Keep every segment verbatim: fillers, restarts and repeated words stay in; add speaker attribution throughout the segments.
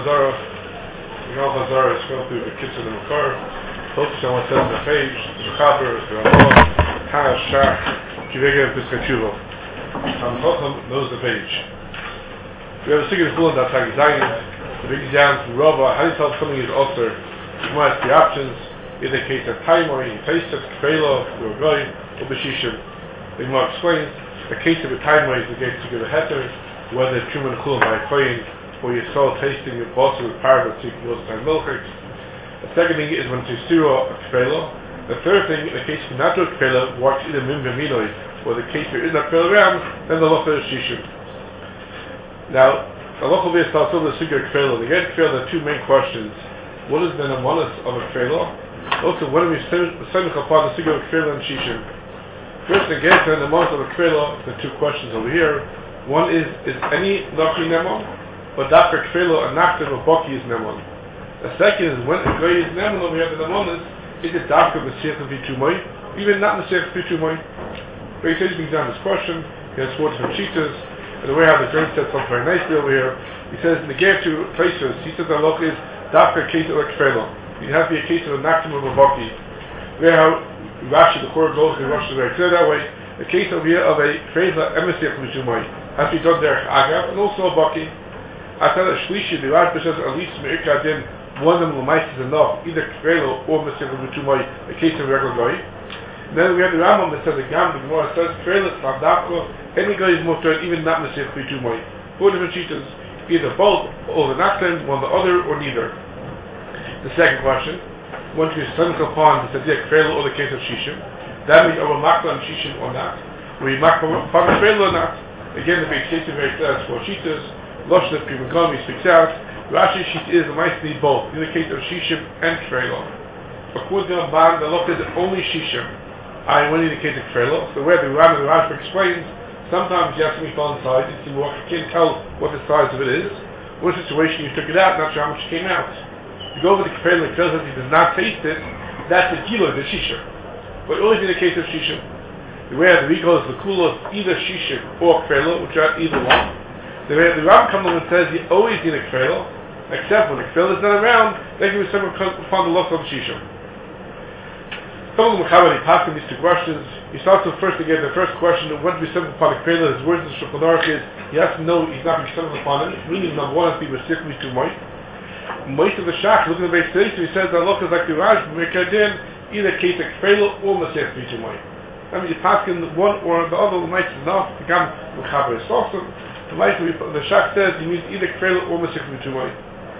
Speaker 1: Chazara. You know Chazara is going through the kitchen of the car. Focus on what says on the page. The Chaber, the Ramah, Tana, Shach, Kivega, and Piskachuva. And Chacham knows the page. We have a secret full in that Tag Zayin. The big exam from Rabba. How do you tell if something is also? You might have the options. In the case of Taimoi, Taisef, Kfela, Urgoy, or Beshishim. The Gemara explains the case of a Taimoi is the case to give a heter, whether Truman Chul by Koyin, or you saw tasting your boss with parable, so you can go to time milchik. The second thing is when it's Siro or Kfela. The third thing, in the case of natural Kfela, works either Mim Gaminoi, or the case there is not Kfela around, then the Locha is Shishim. Now, the Locha will be a start over the Sigurd Kfela. The Get Kfela, there are two main questions. What is the Namonis of a Kfela? Also, when we send upon the Sigurd Kfela and Shishim? First, the Get and the Namonis of a Kfela, the two questions over here. One is, is any Nachi Nemon? Or Dafka Kfela and Nachtem or Boki is Nemon? The second is, when a Goy is Nemon over here, the Namonis, is it Dafka Messiach Vitumoi? Even not Messiach Vitumoi? Very says brings down this question. He has quotes from Shitas, and the way how the German says something very nicely over here. He says in the Get to places, he says the Loch is Dafka case of a Kfela. It has to be a case of a Nachtem or a Boki. Where how Rashi, the Korah goes, and Rashi is very clear that way. The case over here of a Kfela Messiach Vitumoi has to be done there Agav, and also a Boki. I said a Shlishi, the Rashi says at least Me'ikra Din, one of them is enough, either Kfela or Messiach Vitumoi, a case of regular Goy. Then we have the Rambam that says the Gam, the Gemara says Kfela Tzadako, any guy is mutter, even not Messiach Vitumoi. Four different cheetahs, either both, or the Nachtem, one the other, or neither. The second question, once you send upon the Sadiq Kfela or the case of Shishim, that means are we Makla and Shishim or not? Are we Makla upon the Kfela or not? Again, the big case is very clear, four cheetahs, Loshnet Pimagomi speaks out, Rashi Shit is the mice need both, in the case of Shishim and Kfela. According to Ramban, the Loch is only Shishim. I when in the case of Kfela, so where the Ram and the Rashi explains, sometimes you have to be on inside, it's you can't tell what the size of it is. One situation you took it out, not sure how much came out. You go over the Kfela, it tells us he does not taste it, that's the kilo, the Shishim. But only in the case of Shishim. The way the Rikos, the Kulos, either Shishim or Kfela, which are either one. The way the Ram comes along and says you always need a Kfela, except when the Kfela is not around, they can be someone upon the loss of Shishim. Some of the Mechaber, he passed in these two questions. He starts with first again, the first question, when to be sent upon a Kfela, his words in Shulchan Aruch is, he has to know he's not being sent upon it, meaning number one has to be Messiach Vitumoi. Most of the Shach, looking at the base today, so he says that Allah is like the Raj, Mekadin, either case of Kfela or Messiach Vitumoi. I mean, you pass in one or the other, the night is enough, to become Mechaber is awesome. The night the Shach says he means either Kfela or Messiach Vitumoi.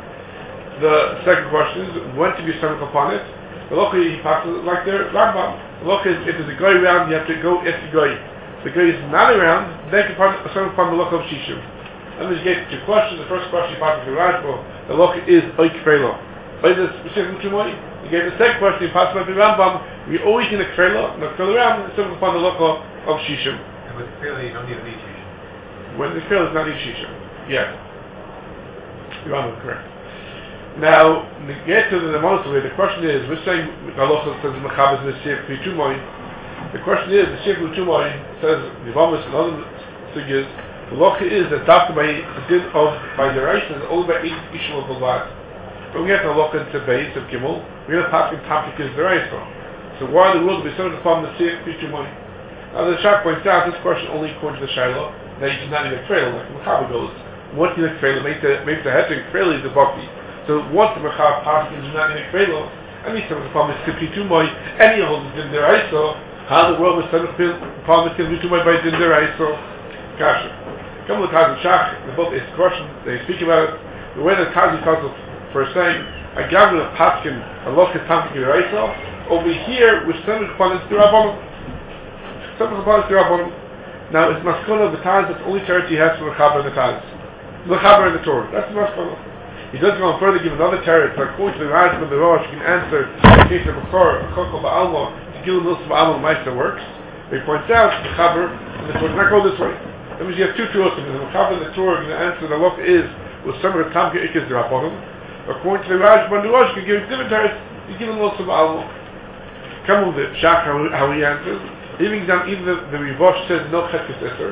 Speaker 1: The second question is, when to be sent upon it? The Loch he passes like the Rambam. The Loch is, if there's a guy around, you have to go if the guy. If the guy is not around, then you can send upon the Loch of Shishim. Let me just get two questions. The first question he passes to Rajbo, the Loch is Oik Kfela. By the specific Tumoi, you get the second question he passes like the Rambam, we always need a Kfela, and a Kfela around, and send upon the Loch of Shishim.
Speaker 2: And with the Kfela, you don't need a need Shishim.
Speaker 1: When the Kfela is not need Shishim. Yeah. You're on correct. Now, to get to the most way, the question is, we're saying Allah says Mechaber is Messiach Vitumoi. The question is, Messiach Vitumoi says the Vamas and other figures, the Locha is that after by the din of by the rice is all about eight Ishmael of Balad. But we have the Locha into base of Gimel, we have passing topic is the rice. So why are the rules to be sent upon Messiach Vitumoi? Now the Shach points out this question only according to the Shiloh, that you should not need a trail, like Mechaber goes. Once you need a trail, make the make the head trail is the Baki. So once the Mechaber passes is not in a Kfela, and he says upon Messiach Vitumoi, any holds in their Iso, how the world was sent upon Messiach Vitumoi by Din Deraiso? Kasha. Come with Taz and Shach, the book is question, they speak about it. The way that Taz tells us for saying, I gather a Paskin, a Loch Tamkin Deraiso, over here we're sent upon the Rabbanim. Sent upon the Rabbanim. Now it's Maskona of the Taz, that's the only charity he has for Mechaber and the Taz. Mechaber and the Torah. That's the Maskona. He doesn't go on further, give another tarot, like according to the Rajman, the Rosh can answer in case of a Chor, a Chokol Ba'alma, to give Nilsa Ba'alma Meister works. He points out the Chaber, and the Torah does not go this way. That means you have two truths, and the Chaber and the Torah can answer the Loch is, with some of the Tamka Ikaz Rabbanim. According to the Rajman, the Rosh can give different tarots, you give Nilsa Ba'alma. Come with the Shach, how, how he answers. Even example, even the, the Rivosh says no Chetkes Esser.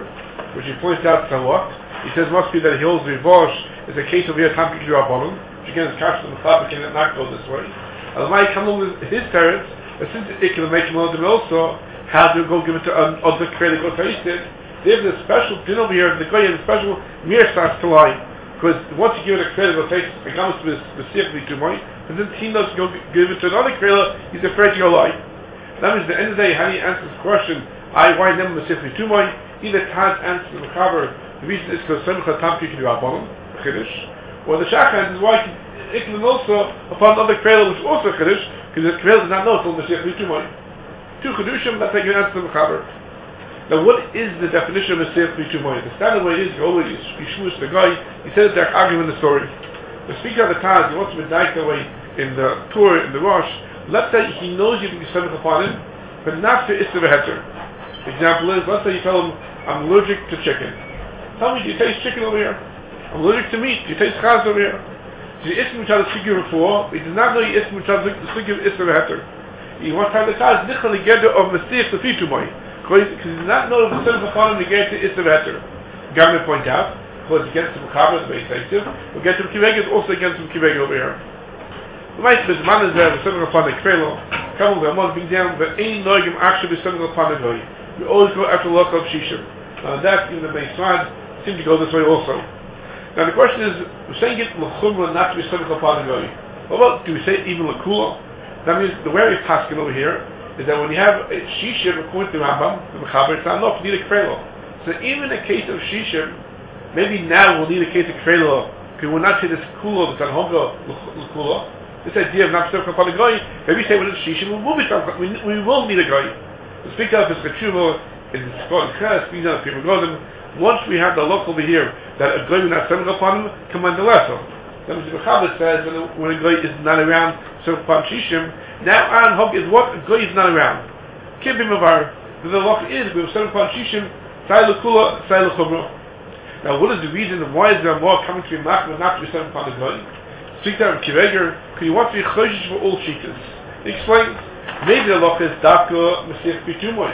Speaker 1: which he points out somewhat. He says must be that he holds Rivosh is a case of here Tam Kikri Rabbanon, which again is Kash to Mechaber can not go this way. And might come along with his parents, but since it can make him also how to go give it to um, other creative go taste it. They have this special din over here, the guy has a special mirsas to lie. Because once you give it a creative go taste it comes to specifically to money, and then he knows go give it to another creative, he's afraid to go lie. That means at the end of the day, how do you answer this question? I why never specifically to money? Either Taz answers the Mechaber, the reason is because Semcha Tam Kikri Rabbanon, Chiddush, or the Shach is why it can also upon other creative which also Chiddush, because the creative does not know until specifically to money. Two Chidushim, that's how you answer the Mechaber. Now, what is the definition of a Seif B'Tumoy? The standard way is, you always Yishmush the guy, he says they're arguing the story. The speaker of the Taz, he wants to be died that way in the tour, in the Rosh. Let's say he knows you can be sent upon him, but not for Isser V'Heter. Example is, let's say you tell him, I'm allergic to chicken. Tell me, do you taste chicken over here? I'm allergic to meat. Do you taste chaz over here? So you Isser M'Chad Sikir before, but he does not know you Isser M'Chad Sikir Isser V'Heter. He wants to have the Taz, Nichal Negeder of Mesiach the B'Tumoy. Because he does not know if the Seif upon him Negeder Isser V'Heter. Government point out, because against the Mechaber is very sensitive, but against the Kiveg is also against the Kiveg over here. The might be the man is there, the Seif upon the Krelo, come over, I'm not being down, but any Noigim actually be Seif upon the Goy. We always go after local Shishim. Now that, even the Beis Rad, seem to go this way also. Now the question is, we're saying it L'chumra not to be Seif upon the Goy. What about, do we say even L'kula? That means the way of Paskin over here is that when you have a Shishim according to Rambam, the Mechaber, it's not enough, you need a Krelo. So even in a case of Shishim, maybe now we'll need a case of Krelo, because we'll not say this Kula, the Tanhonga L'kula. This idea of not Seif upon the Goy, maybe say when it's Shishim, we will, be, we, we will need a Goy. The speaker of this Ketshuvah in the Scott Chas, speaking of people Godim, once we have the look over here that a Goy will not Seif upon him, come on the lesson. Then the Mechaber says when, when a Goy is not around, Seif upon Shishim, now Aaron Hog is what a Goy is not around. Kibim of our, the look is, we have Seif upon Shishim, Sai L'Kula, Sai L'Chumra. Now what is the reason why is there more coming to be Machmer not to be Seif upon the Goy? Speak there of Kiveger, because he wants to be Choshish for all Shitas. He explains, maybe the loch is Daka Mesiach B'Tumoy.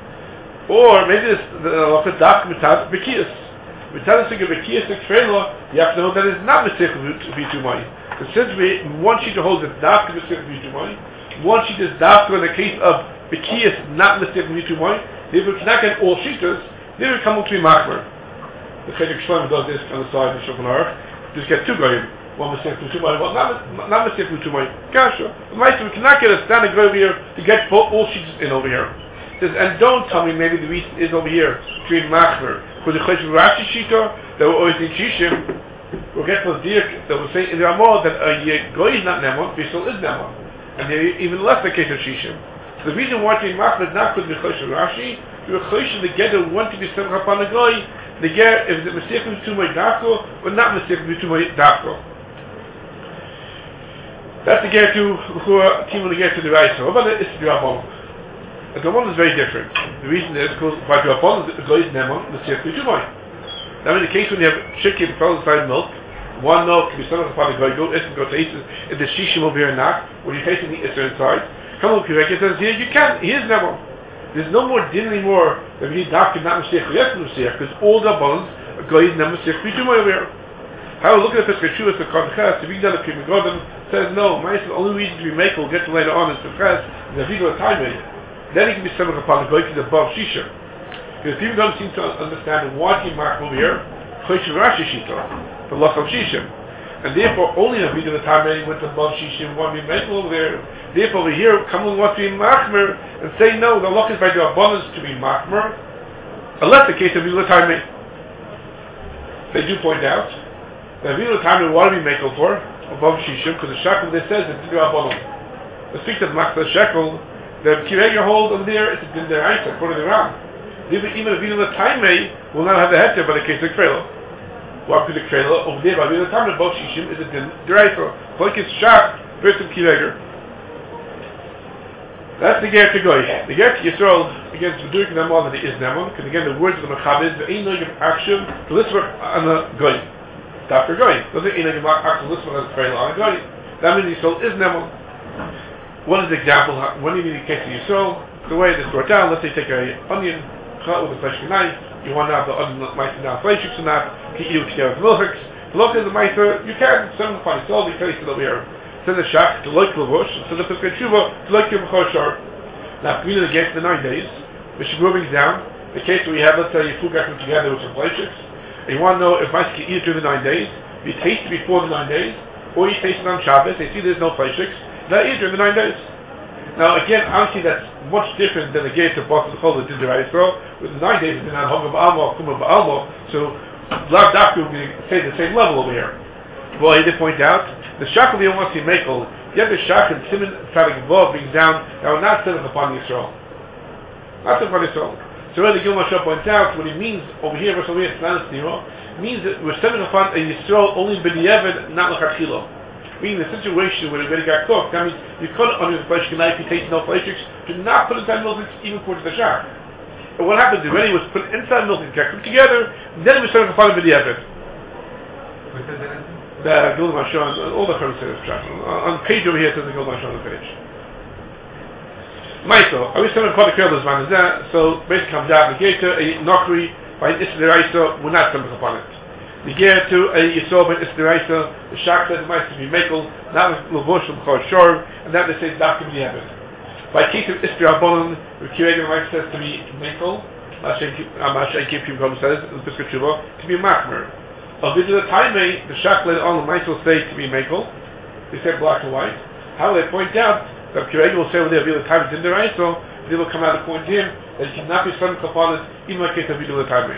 Speaker 1: Or maybe the loch is Daka Mitzad B'Kiyas. Mitzad B'Kiyas and Krela, you have to know that it's not Mesiach B'Tumoy. But since we want you to hold the Daka Mesiach B'Tumoy, want you to Daka in the case of B'Kiyas, not Mesiach B'Tumoy, if we cannot get all Shitas, then we come up to be Machmer. The Chedek Shlomo does this on the side of the Shulchan Aruch. Just get two Goyim. One Mesiach B'Tumoy, one not Mesiach B'Tumoy. Kasha. The Meister, we cannot get a standing over here to get all Shitas in over here. Says, and don't tell me maybe the reason is over here between Machmer. For the Choshev Rashi Shita, that we're always in Shishim, we'll get to the Dirk that we're saying in the Ramah that a Goy is not Nemon, Bishul is Nemon. And they're even less the case of Shishim. So the reason why in Machmer is not because the Choshev Rashi, the Choshev the Geder want to be sent upon the Goy, the Ger, if it's Mesiach B'Tumoy Dafko, or not Mesiach B'Tumoy Dafko. That's the Ger to, who are team of the Ger to the right. So, what about the Isra Ramah? The Ramon is very different. The reason is because by the Ramon, the Goy is Nemon, Mesiach B'Tumoy. Now in the case when you have chicken frozen inside milk, one milk can be sent upon the Goy, go Isra, go to Isra, in the Shishim over here now, when you're tasting the Isra inside, come on, Kirek, it says here, you can, here's Nemon. There's no more din anymore that we need Dafka, not Mesiach, yes, Mesiach, because all the bones are Goy is Nemon, Mesiach B'Tumoy over here. However, look at the Pesach the Konchas, the Vigdal of Kim Godim says no, the only reason we make, we'll get to later on, is Pesach, is the Vigdal of Time. Then he can be sent upon the Goy to the above Shisha. Because people don't seem to understand why he marked over here, Choshev Rashi Shita, the loss of Shishim. And therefore, only the Vigdal of Time went above Shishim, one we make over there. Therefore, over here, come on, what to be Machmer, and say no, the lock is by the abundance to be Machmer, unless the case of Vigdal of Time. They do point out that Vigdal of Time, what do we make over above Shishim? Because the Shekel there says it's the abundance. The speak of Machmer Shekel, the Kireger hold over there, it's a din deraisa, according to the Ram. Even a Vigdal of Time will not have the heter by the case of Krela. What could the Krela over there by Vigdal of Time above Shishim is a din deraisa. Like it's Shach versus Kireger. That's the Ger to Goy. The Ger to Yisrael against the Durk Nemon that is Nemon, because again the words of the Mechaber is the Ein Noigim action to listen on the Goy. Doctor Goy. Doesn't Ein Noigim action to listen on the Krela on the Goy. That means Yisrael is Nemon. One is the example, when you need a case of Yisrael, the way it is brought down, let's say take an onion, cut with a fresh knife, You want to have the other mice now fleishiks and that, can you together with milchiks. To look at the mice, you can, send them funny, so all these places over here. Send the shach to like Lavush, and send the Piskei Tshuva to like Yom Choshar. Now, if we need to get the nine days, we should move things down. The case where you have, let's say, you food got them together with some fleishiks, and you want to know if mice can eat it during the nine days, you taste it before the nine days, or you taste it on Shabbos, they see there's no fleishiks, that eat during the nine days. Now again, obviously that's much different than the gate of Boston Chol that did the Israel. With the nine days it's not Hogam Ba'almo, Kumah Ba'almo, so Lav Dafka would say the same level over here. Well, he did point out, the Shach of the wants to make all, you have the Shach and Simon Tzadik Vav being down, that were not set upon Yisrael. Not set upon Yisrael. So really Gil Moshe points out, what he means over here, versus over here, it's not a Sniro, means that we're set upon a Yisrael only B'di'evet, not L'chachilo. Meaning the situation where it already got cooked, that means you couldn't under the flesh knife, you taste no fleishiks, to not put inside milk even for the shach. And what happened already was put inside milk and got cooked together, and then we started to find a video of it. The Gilad Mashon, all the Church says on page over here it says the Gilad Mashon on the page. Maiso, I wish someone called the Kerlas man is that, so basically comes out the gate to a Nokri by an Isra we're not coming upon it. We get to a Yisrael ben Isderaisa, the Shach says it might be Mekel, not Lavush from Chor Shor, and that they say Dafka B'di'evet. By case of Isderabonon, the Kirei Mice says to be Mekel, Mashay Kipim Kom says, in the Piskei Tshuva, to be Machmer. Of this the time the Shach later on, the Mice will say to be Mekel, they say black and white. How they point out that Kirei will say when they have the time in Deraisa, they will come out and point to him that he cannot be Son Kapanis, even in case of the time.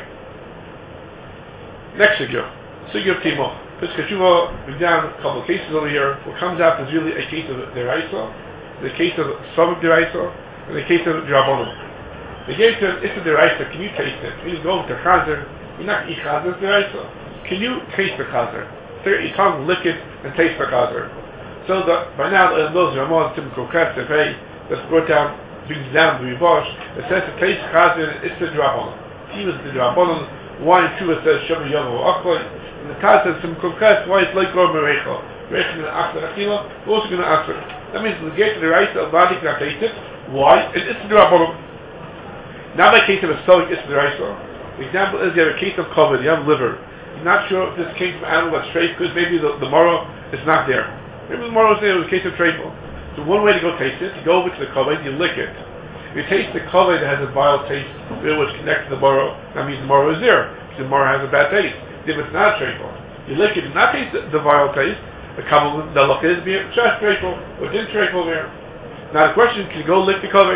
Speaker 1: Next sugya, sugya of Timo. Piskei Tshuva, we've down a couple of cases over here. What comes out is really a case of Deraisa, the case of Savik Deraisa, and the case of Drabonim. The case of Issa Deraisa, can you taste it? When you go to Chazer, you're not eat Chazer Deraisa. Can you taste the Chazer? So your tongue lick it and taste the Chazer. So that by now, those Ramon, Tim Kokret, the Vey, that's brought down, brings down the Ribosh, it says to taste Chazer and Issa Drabonim. Even the Drabonim. Why Tshuva says Shem Yavo Achoy, and the Taz says Sim Konkret, why it's like Gor Merecho. Merecho in the Achar Achila, we're also going to answer. That means the gate to the right of Badi cannot taste it. Why? It is the Rabbanim. Now by case of a Stoic, it's the Raisa. The example is you have a case of COVID, you have liver. You're not sure if this came from animal that's straight, because maybe the, the morrow is not there. Maybe the morrow is there, it was a case of treifel. So one way to go taste it, you go over to the COVID, you lick it. If you taste the kaveh that has a vile taste, which connects to the morrow, that means the morrow is there. The morrow has a bad taste. If it's not treifel, you lick it and not taste the, the vile taste, the kaveh, the look is being just treifel, or didn't treifel there. Now the question, can you go lick the kaveh?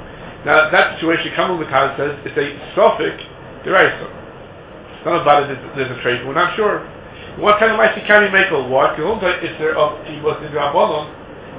Speaker 1: Now that situation, Kamal Mikal says, it's a suffix deraisa. It's not about it, there's a treifel, we're not sure. What kind of mice you can make a what? Because it's there of Tibos in Rabbanon.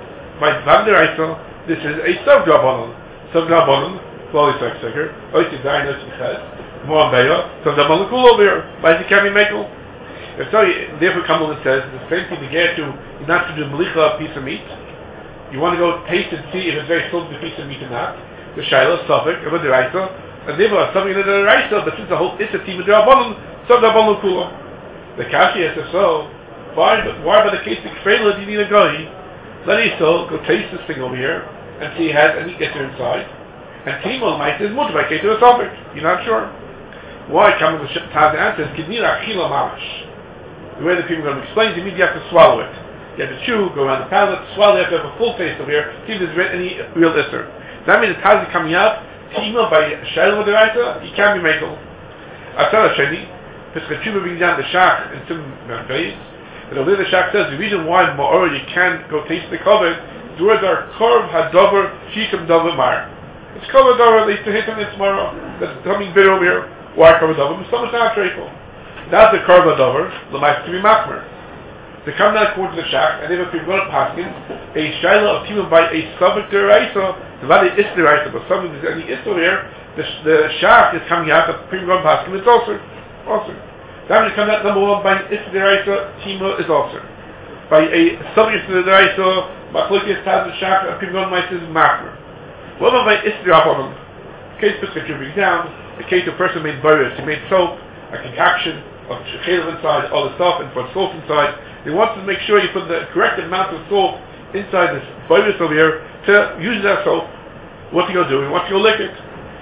Speaker 1: By Van deraisa, this is a sub Rabbanon. Some Rabbanon, slowly sex seeker, Oiti Zayin Oiti Ches, more Beya, some Rabbanon Kul over here, why is he carrying Mekel? If so, therefore Kamal says, the same thing to get to, you're not to do Melicha, a piece of meat. You want to go taste and see if it's very close to a piece of meat or not. The Shaila, Suffolk, of a Deraisa, and therefore something in the Deraisa, but since the whole it's a team of Rabbanon, some Rabbanon Kul. The Kashi, if so, why, why by the case of Kfela do you need a guy? Let me so go taste this thing over here, and see has any getter inside. And Timo might is much by Keter or Suffolk. You're not sure. Why? Come with the Taz answers, Kednira Achila Mamash. The way the people are going to explain to me, you have to swallow it. You have to chew, go around the palate, swallow, you have to have a full taste over here, see if there's any real isser. That means the Taz is coming out, Timo by Shaila Deraisa, you can't be Mekel. Atzara Sheni, Piskei Tshuva brings down the Shach and Sim Base. And over there the Shach says, the reason why Ma'or you can't go taste the covet, the words are Korv Hadover Shikam Dover Mar. It's Korv Hadover, they used to hit on it tomorrow. That's coming bitter over here. Why Korv Hadover? But so much not treifel. That's the Korv Hadover, the mice to be Machmer. They come down according to the Shach, and they have people going to Paskin, a Shaila of Timon by a Suffolk Deraisa, the Valley is Deraisa, but something there's any Issa here, the, the Shach is coming out, the people going to Paskin, it's also. Also. That means coming out number one by an Issa Deraisa, Timon is also. By a Suffolk Deraisa, Machlokes Taz and Shach, and people going to Mice is Machmer. What about by Issa Deraisa? The case Piskei Tshuva down, the case of a person made burriers, he made soap, a concoction of chaylev inside, all the stuff, and put salt inside. He wants to make sure you put the correct amount of salt inside this virus over here to use that soap. What's he going to do? He wants to go lick it.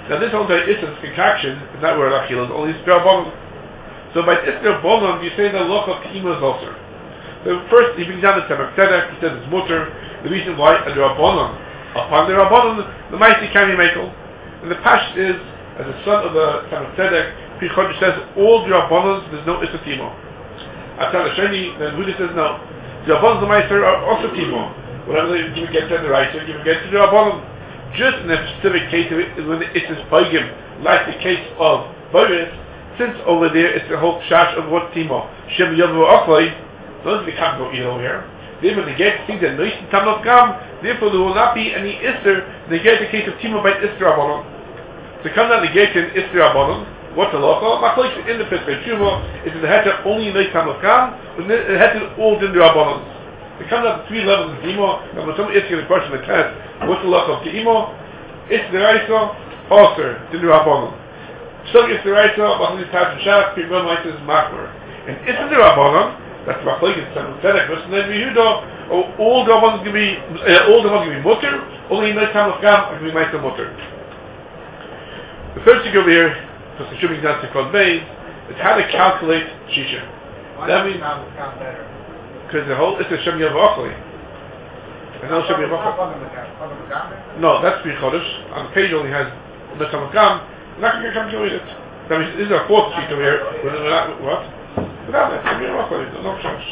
Speaker 1: Now this whole Isser contraction is not where Achil is, only Drabonon. So by Isser Bonon, you say the loch of Kima is also. So first he brings down the Tzemach Tzedek, he says it's mutter, the reason why a Drabonon, upon the Rabbonon, the Maisi can be Mekel. And the Pash is, as a son of the Tzemach Tzedek, Pri Chodesh says all the Rabbanons, there's no Isser Timo. Atzad Hasheni, then Huda says no. The Rabbanons, the Meister are also Timo. Whatever you get to the right, you get to the Rabbanon. Just in a specific case of it, when it is Paigim, like the case of Boris, since over there it's the whole shash of what Timo. Shem Yovu Okloi, those we can't go either here. Therefore, they get things that Noishin Tamot Gam, therefore there will not be any Isser, they get the case of Timo by Isser Rabbanon. To come down negation Isser Rabbanon, what's the local? Machloik in the Pesach Tshuva, is in the Heter only in Noishin Tamot Gam, but the Heter all in the Rabbanon. To come down to three levels of Timo, and when someone asks you the question in the test, what's the local of Timo? Isser Raisa, Osir, in the Rabbanon. So Isser Raisa, Machloik Taj and Shach, Pimon Maita is Machmer. And Isser the Rabbanon, that's Machloik in Tzemach Tzedek, versus Ned Yehuda, or all the ones can be, uh, all the ones can be mutter, only in the time of Gam can be Maita mutter. The third thing over here, because the Shuming down to Kod Beis, is how to calculate Shisha.
Speaker 2: Why
Speaker 1: That
Speaker 2: does
Speaker 1: means,
Speaker 2: Tam count better?
Speaker 1: because the whole, it's a Shem Yav Ochli. And no Shem Yav Ochli. No, that's Pri Chodesh. On the page only has the time of Gam, we're not going to come to read it. That means, this is our fourth sheet over here, we're not, what? Without that, Shem Yav Ochli, no Shosh.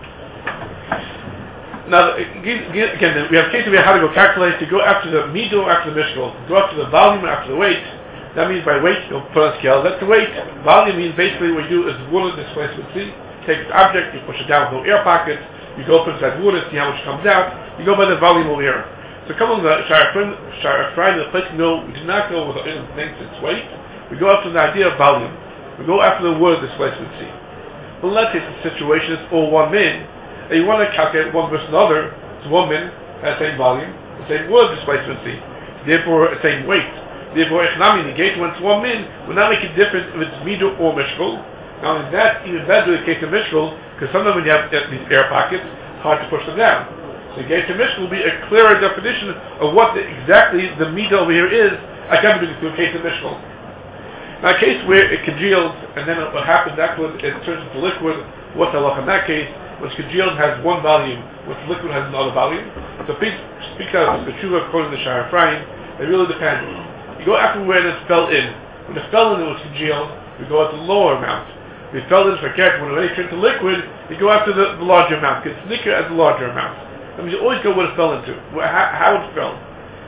Speaker 1: Now, again, we have a case of how to go calculate, to go after the middle, after the mishkal, go after the volume, after the weight. That means by weight, you'll put on a scale. That's the weight. Volume means basically what you do is water displacement. See, take this object, you push it down with no air pockets, you go up inside water, see how much comes out, you go by the volume over here. So come on the Shara Friday, the place we know, we do not go with the things its weight, we go after the idea of volume. We go after the water displacement. See. But let's say the situation is all one min, and you want to calculate one versus another, so one min has the same volume, the same water displacement, therefore the same weight. Therefore, Echnami negate when it's one min will not make a difference if it's midu or mishkul. Now, in that, even better in the case of mishkul, because sometimes when you have these air pockets, it's hard to push them down. So negate to mishkul will be a clearer definition of what the, exactly the midu over here is. I can't do the case of mishkul. Now, a case where it congeals, and then what happens afterwards, it turns into liquid. What's the halach in that case? When it's congealed, has one volume, when the liquid has another volume. So please speak out of the tshuva according to Shara Ephraim. It really depends. You go after where it fell in. When it fell in, it was congealed. We go at the lower amount. If it fell in for cat, when it already turned to liquid, you go after the, the larger amount. Because it's nicker as the larger amount. That means you always go where it fell into, where, how, how it fell.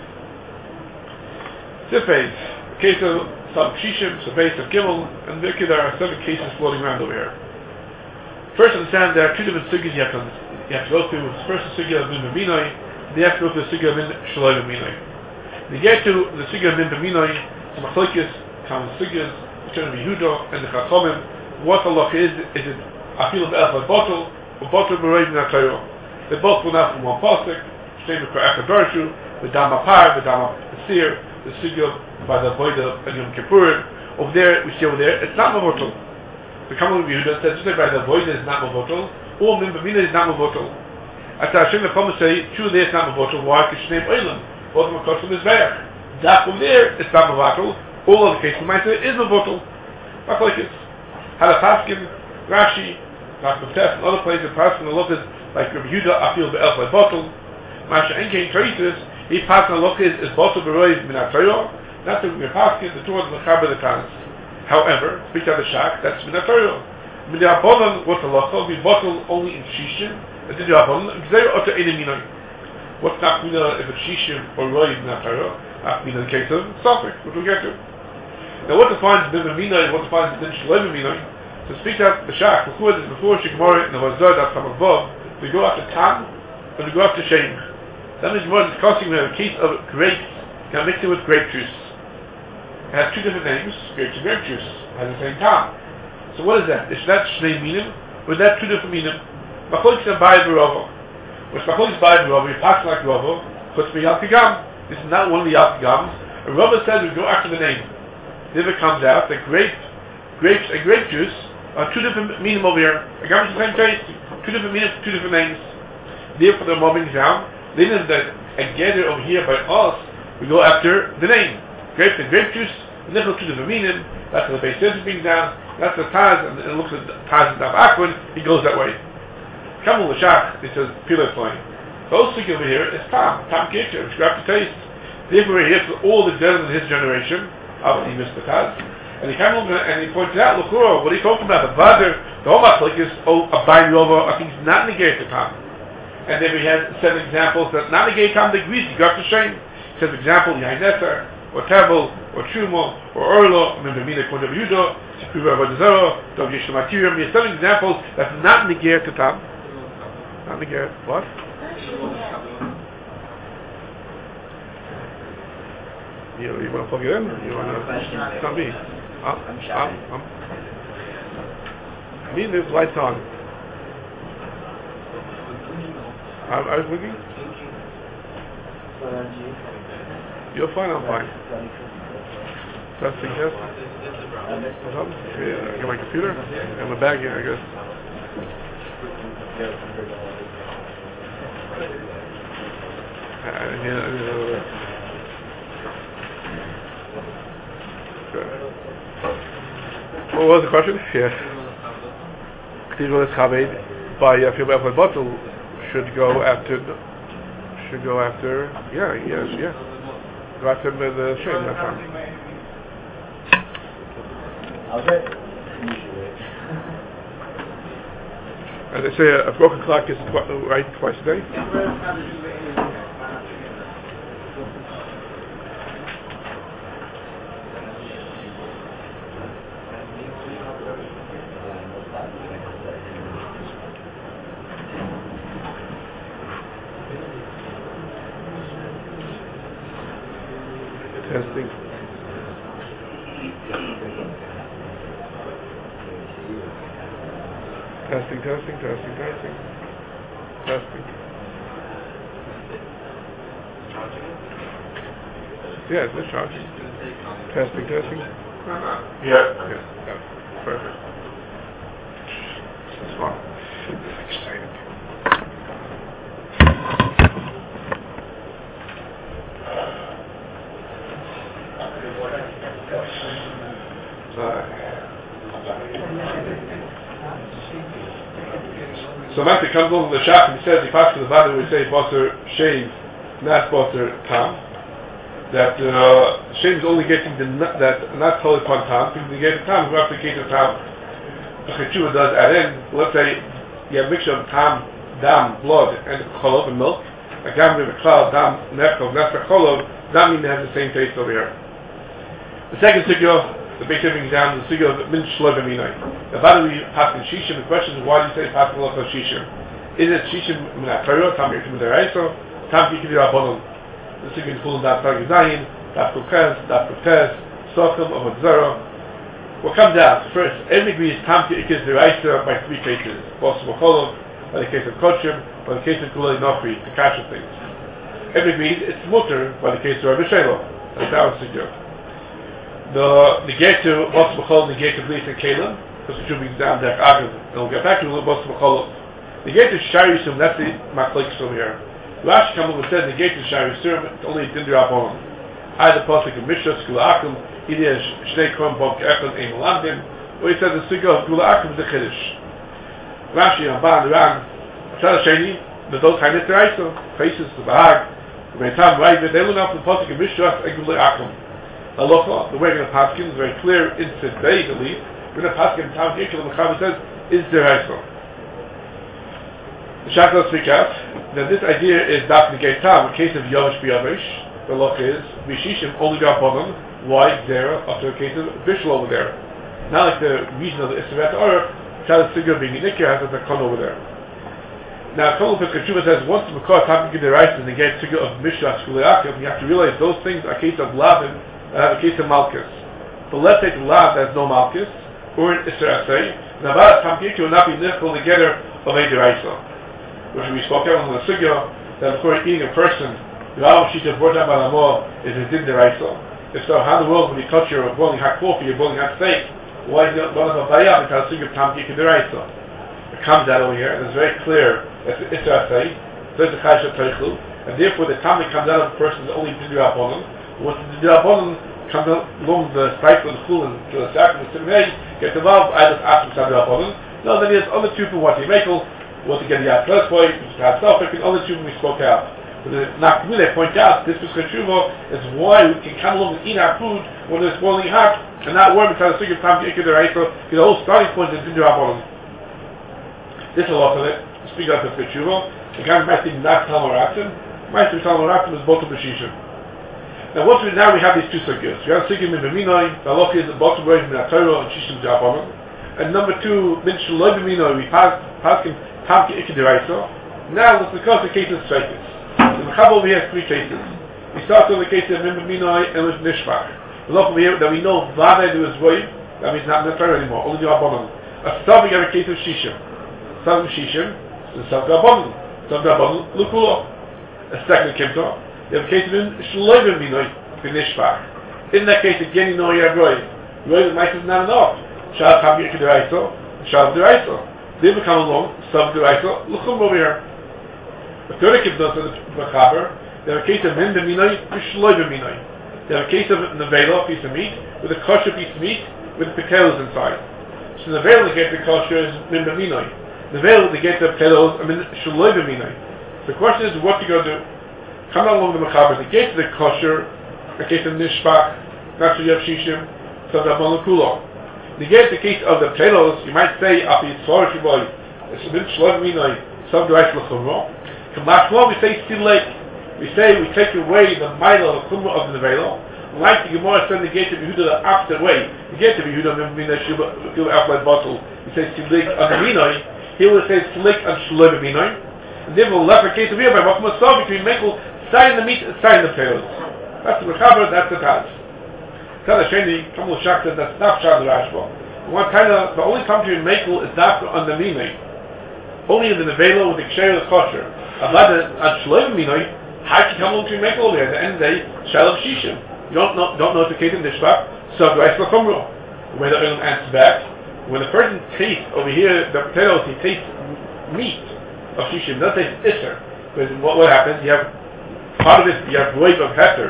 Speaker 1: Sifes, the case of some Shishim, the base of Gimel, and there are seven cases floating around over here. First, understand there are two different sugyas you have to you have to go through. First, the sugya of Min B'minoi, then you have to go through the sugya of Min Shaloi B'minoi. When you get to the sugya of Min B'minoi, the Machlokes, common sugyas, the Shon of Yehuda, and the Chachomim, what the loch is, is it Afilu Be'el Bottle, or Bottle B'Roiv N'Atayro. They both will not from one pasuk, Shnei Mekor Echad Darshu, the Dama Par, the Dama Asir, the sugya by the Voida and Yom Kippur. Over there, we see over there, it's not Mavotel. The common Yehuda says, just like by the Voida is not Mavotel, or Min B'minoi is not Mavotel. As Hashem the Pama say, true there it's not Mavotel, why? Because Shnei Oilam, both of them come from Mizbeach. That from there, it's not Mavotel. All other cases, we might say, it is Mavotel. Not like it's Halapaskin, Rashi, Rashi and other places, Paskin, the look is like Rabbi Yehuda, Afil Be'el by Bottle. Masha Enkein Traces, he passed on look is, is Bottle B'Roiv Minatoyo, not the Paskin, the Torah, the Mechaber, the Tanis. However, speak to the Shach, that's Minatoyo. Midabonon, what's the loch? Will be bottle only in Shishim, and the Midabonon, Gzeir Oto Eneminoi. What's not Mina if it's Shishim or Roiv Minatoyo? Not Mina in the case of Sophic, which we'll get to. Now, what defines Bim Minoi, what defines Din Shalom Minoi? So speak to the Shach, before this, before Shigmor, and the Vazor, that's from above, we go after Tam, and we go after Shem. That means we're discussing a case of grapes, can mix it with grape juice. It has two different names, grapes and grape juice. It has the same Tam. So what is that? Is that Shnei Minim, or is that two different Minim? Machlokes and Bai B'Rova. Which Machlokes Bai B'Rova, we pass like Rova, puts me Yalkigam. This is not one of the Yalkigams. And Rova says we go after the name. Then it comes out that grape, grapes and grape juice are two different Minim over here. Agam is the same taste. Two different Minim, two different names. Therefore they're mobbing down. Then that together over here by us, we go after the name. Grapes and grape juice Nichel to the Vaminim, that's the base is being down, that's the Taz, and it looks at Taz and Dav Akwin, he goes that way. Kamul L'Shach, it says Pilat Flame. Those things over here is Tam, Tam Kitcher, which you have to taste. Therefore he hits all the Gedolim in his generation, obviously he missed the Taz, and he came over and he pointed out, look, what are you talking about? The Vader, the whole Machlik is oh, a binding over, I think he's not negated Tam. And then we had seven examples that not negate Tam the Greasy, you have to shame. He says, example, Yain Nefer, or Tevel, or Chumo, or Orlo, Membemina Kodev Yudo, Shikuva Vodazero, Dov Yeshua Materium. We have seven examples that's not negated Tam. Not negated, what? You, you want to plug it in? You want to? It's not me. I'm, I'm, I'm, me, there's lights on. I, I was looking. You're fine, I'm fine. Testing, test. What's up? Yeah, I got my computer and my bag here, I guess. Uh, yeah, uh, what was the question? Yes. K'tivul by Yafil Bottle should go after. Should go after. Yeah. Yes. Yes. Go after the shame. That's fine. As they say, a broken clock is tw- right twice a day. Testing. Testing, testing, testing, testing. Testing. Yeah, it's charging. Testing, testing. Yeah. Yeah. Yeah. Perfect. That's fun. It's exciting. So Matthew comes along the shop and he says, he passes to the body, we say butter shave, not butter tam. That uh, shave is only getting the nut, that not totally upon tam, because you get the tam, you have to get the tam. The Chetshuva does add in, let's say you have a mixture of tam, dam, blood, and cholov and milk. A gam with a cloud, dam, nefkov, nefka cholov, that means it has the same taste over here. The second sugya, the big thing down, the sugya of min shloim aminai. The body we pass in shishim. The question is, why do you say pass in lots of shishim? Is it shishim min akayro, tam yikim deraisa, tam yikim derabonon? The sugya is full of that targizayin, that kukez, that kukez, sokum, of zero. What comes out first? Every agrees tam yikim deraisa by three cases: possible cholov, by the case of kochim, by the case of kulei nofri, the kasha things. Every agrees it's mutter by the case of Rabbi Shelo. That's our sugya. The the get to what's b'chol, the get to Blis and Kalim, because it should be down there. Agav, and we'll get back to what's b'chol. The get to Sharisum, that's the Machlekes over here. Rashi comes and said the get to Sharisum, it's only Dindra Abon. Either Pasuk of Mishra, Skula Akum, either Shnei Krom Bom Ke'echon Ein Landim, or he said the Sugya of Skula Akum is the Chiddush. Rashi, Ramban, Ran, Tzad Sheni, the Dol Chaynet Reiso, Faces, the Bahag, the Beitam, right, they learn out from Pasuk of Mishra, and Skula Akum. Halacha, the way we're going to paskin is very clear in today, at least. We're going to paskin Tam Yechel, the Mechaber says, is deraisa. The Shach does speak out that this idea is Daf Negei Tam, in case of Yovish B'Yovish. The halacha is, Vishishim only got Bonim, why there, after a case of Bishul over there. Not like the reason of the Isra or Tzad Sigurd being Nikir has a Takon over there. Now, Kol Pesach Tshuva says, once the Mekar Tam Yechel deraisa, and they get Sigurd of Mishra, Shkulei Akim, you have to realize those things are case of Lavin, Uh, a case of Malchus. But let's take Lav that has no Malchus, or in Isra Asay, Navad Tam Yechel will not be nifkel together of a deraisa. Which we spoke about in the Sugya, that before eating a person, the Rav Shita Borda Balamo is a din deraisa. If so, how in the world when you cut your boiling hot coffee, you're boiling hot steak, why is it one of a Bayah because Sugya Tam Yechel deraisa? It comes out over here, and it's very clear that it's Isra Asay, there's a Chayshah Teichlu, and therefore the time that comes out of the person is only din Rabbanon. What's the Rabbanon comes along the cycle of the Chul and the sacrament of the gets involved either after the Rabbanon. No, then he has other two from what he make, what to get the first boy, which has self-pick, and other two we spoke out. But the Nachmile point out this Pesach Tshuva is why we can come along and eat our food when it's boiling hot and not warm inside the second time to Ikar Deraisa, because the whole starting point is in the Rabbanon. This is a lot of it. Speak out of Pesach Tshuva. The guy might think not Talmud Ratzim. Might think Talmud Ratzim is both of the Shishim. Now, what we now we have these two sugyos. We have Sigim in Beminoi, the Alochi is the bottom way from the Torah and Shishim Rabbanon. And number two, Min Shaloi Beminoi, we pass him Tam Ikar Deraisa. Now let's discuss the case of Tzreitis. In the Chabal we have three cases. We start with the case of Min Beminoi and with Nishpach. The local here that we know Vade do is Roy, that means not necessary anymore, only the Rabbanon. A Stav we have a case of Shishim. Stav of Shishim, the Stav of Rabbanon. Stav of Rabbanon, Lukulo. A second Kimto. You have a case of Shaloi Beminoi, the Nishpach. In that case again you know you have Roy. Roy might is not enough. Shal Tam Ikar Deraisa, Shal Deraisa. They will come along, Stav Deraisa, Lukum over here. The third Kimto says the Chaber, they have a case of Min Beminoi, Shaloi Beminoi. They have a case of Nevela, a piece of meat, with a kosher piece of meat, with potatoes inside. So Nevela, they get the kosher is Min Beminoi. Nevela, they get the potatoes, I mean, Shaloi Beminoi. The question is, what you going to do? Come along the Mechaber, they get the kosher, a case of Nishpach, not so you have Shishim, so the Malakulo. They get the case of the potatoes, you might say, Api Yitzhar Shiboy, it's a bit Shaloi Beminoi, some Deraisa L'chumro. Kamashmo, we say Stilek. We say we take away the milo, the chumrah of the nevela. Like the Gemara said, the gate of Yehuda the opposite way. The gate of Yehuda, Mina Shiva, Shiva Aflad Bottle. He says Silik on the Minoi. Here we say Silik on Shalom Minoi. And then we'll left a case of here by Machmas Saw between Mekel, sign the meat and sign the potatoes. That's the Mechaber, that's the Taz. Tell the Sheni, Kamul Shak says that's not Shad Rashba. One kind of, the only time between Mekel is not on the Minoi. Only in the nevela with the Ksher of the kosher. Avada on Shalom Minoi. How can you come along to make over there? At the end of the day, Shalom Shishim. You don't know, don't know to case in Nishbach, so do I spell Kumro. When the Olam answers back, when the person tastes over here the potatoes, he tastes meat of Shishim, not taste Isser. Because what, what happens? You have part of it, you have wave of Heter,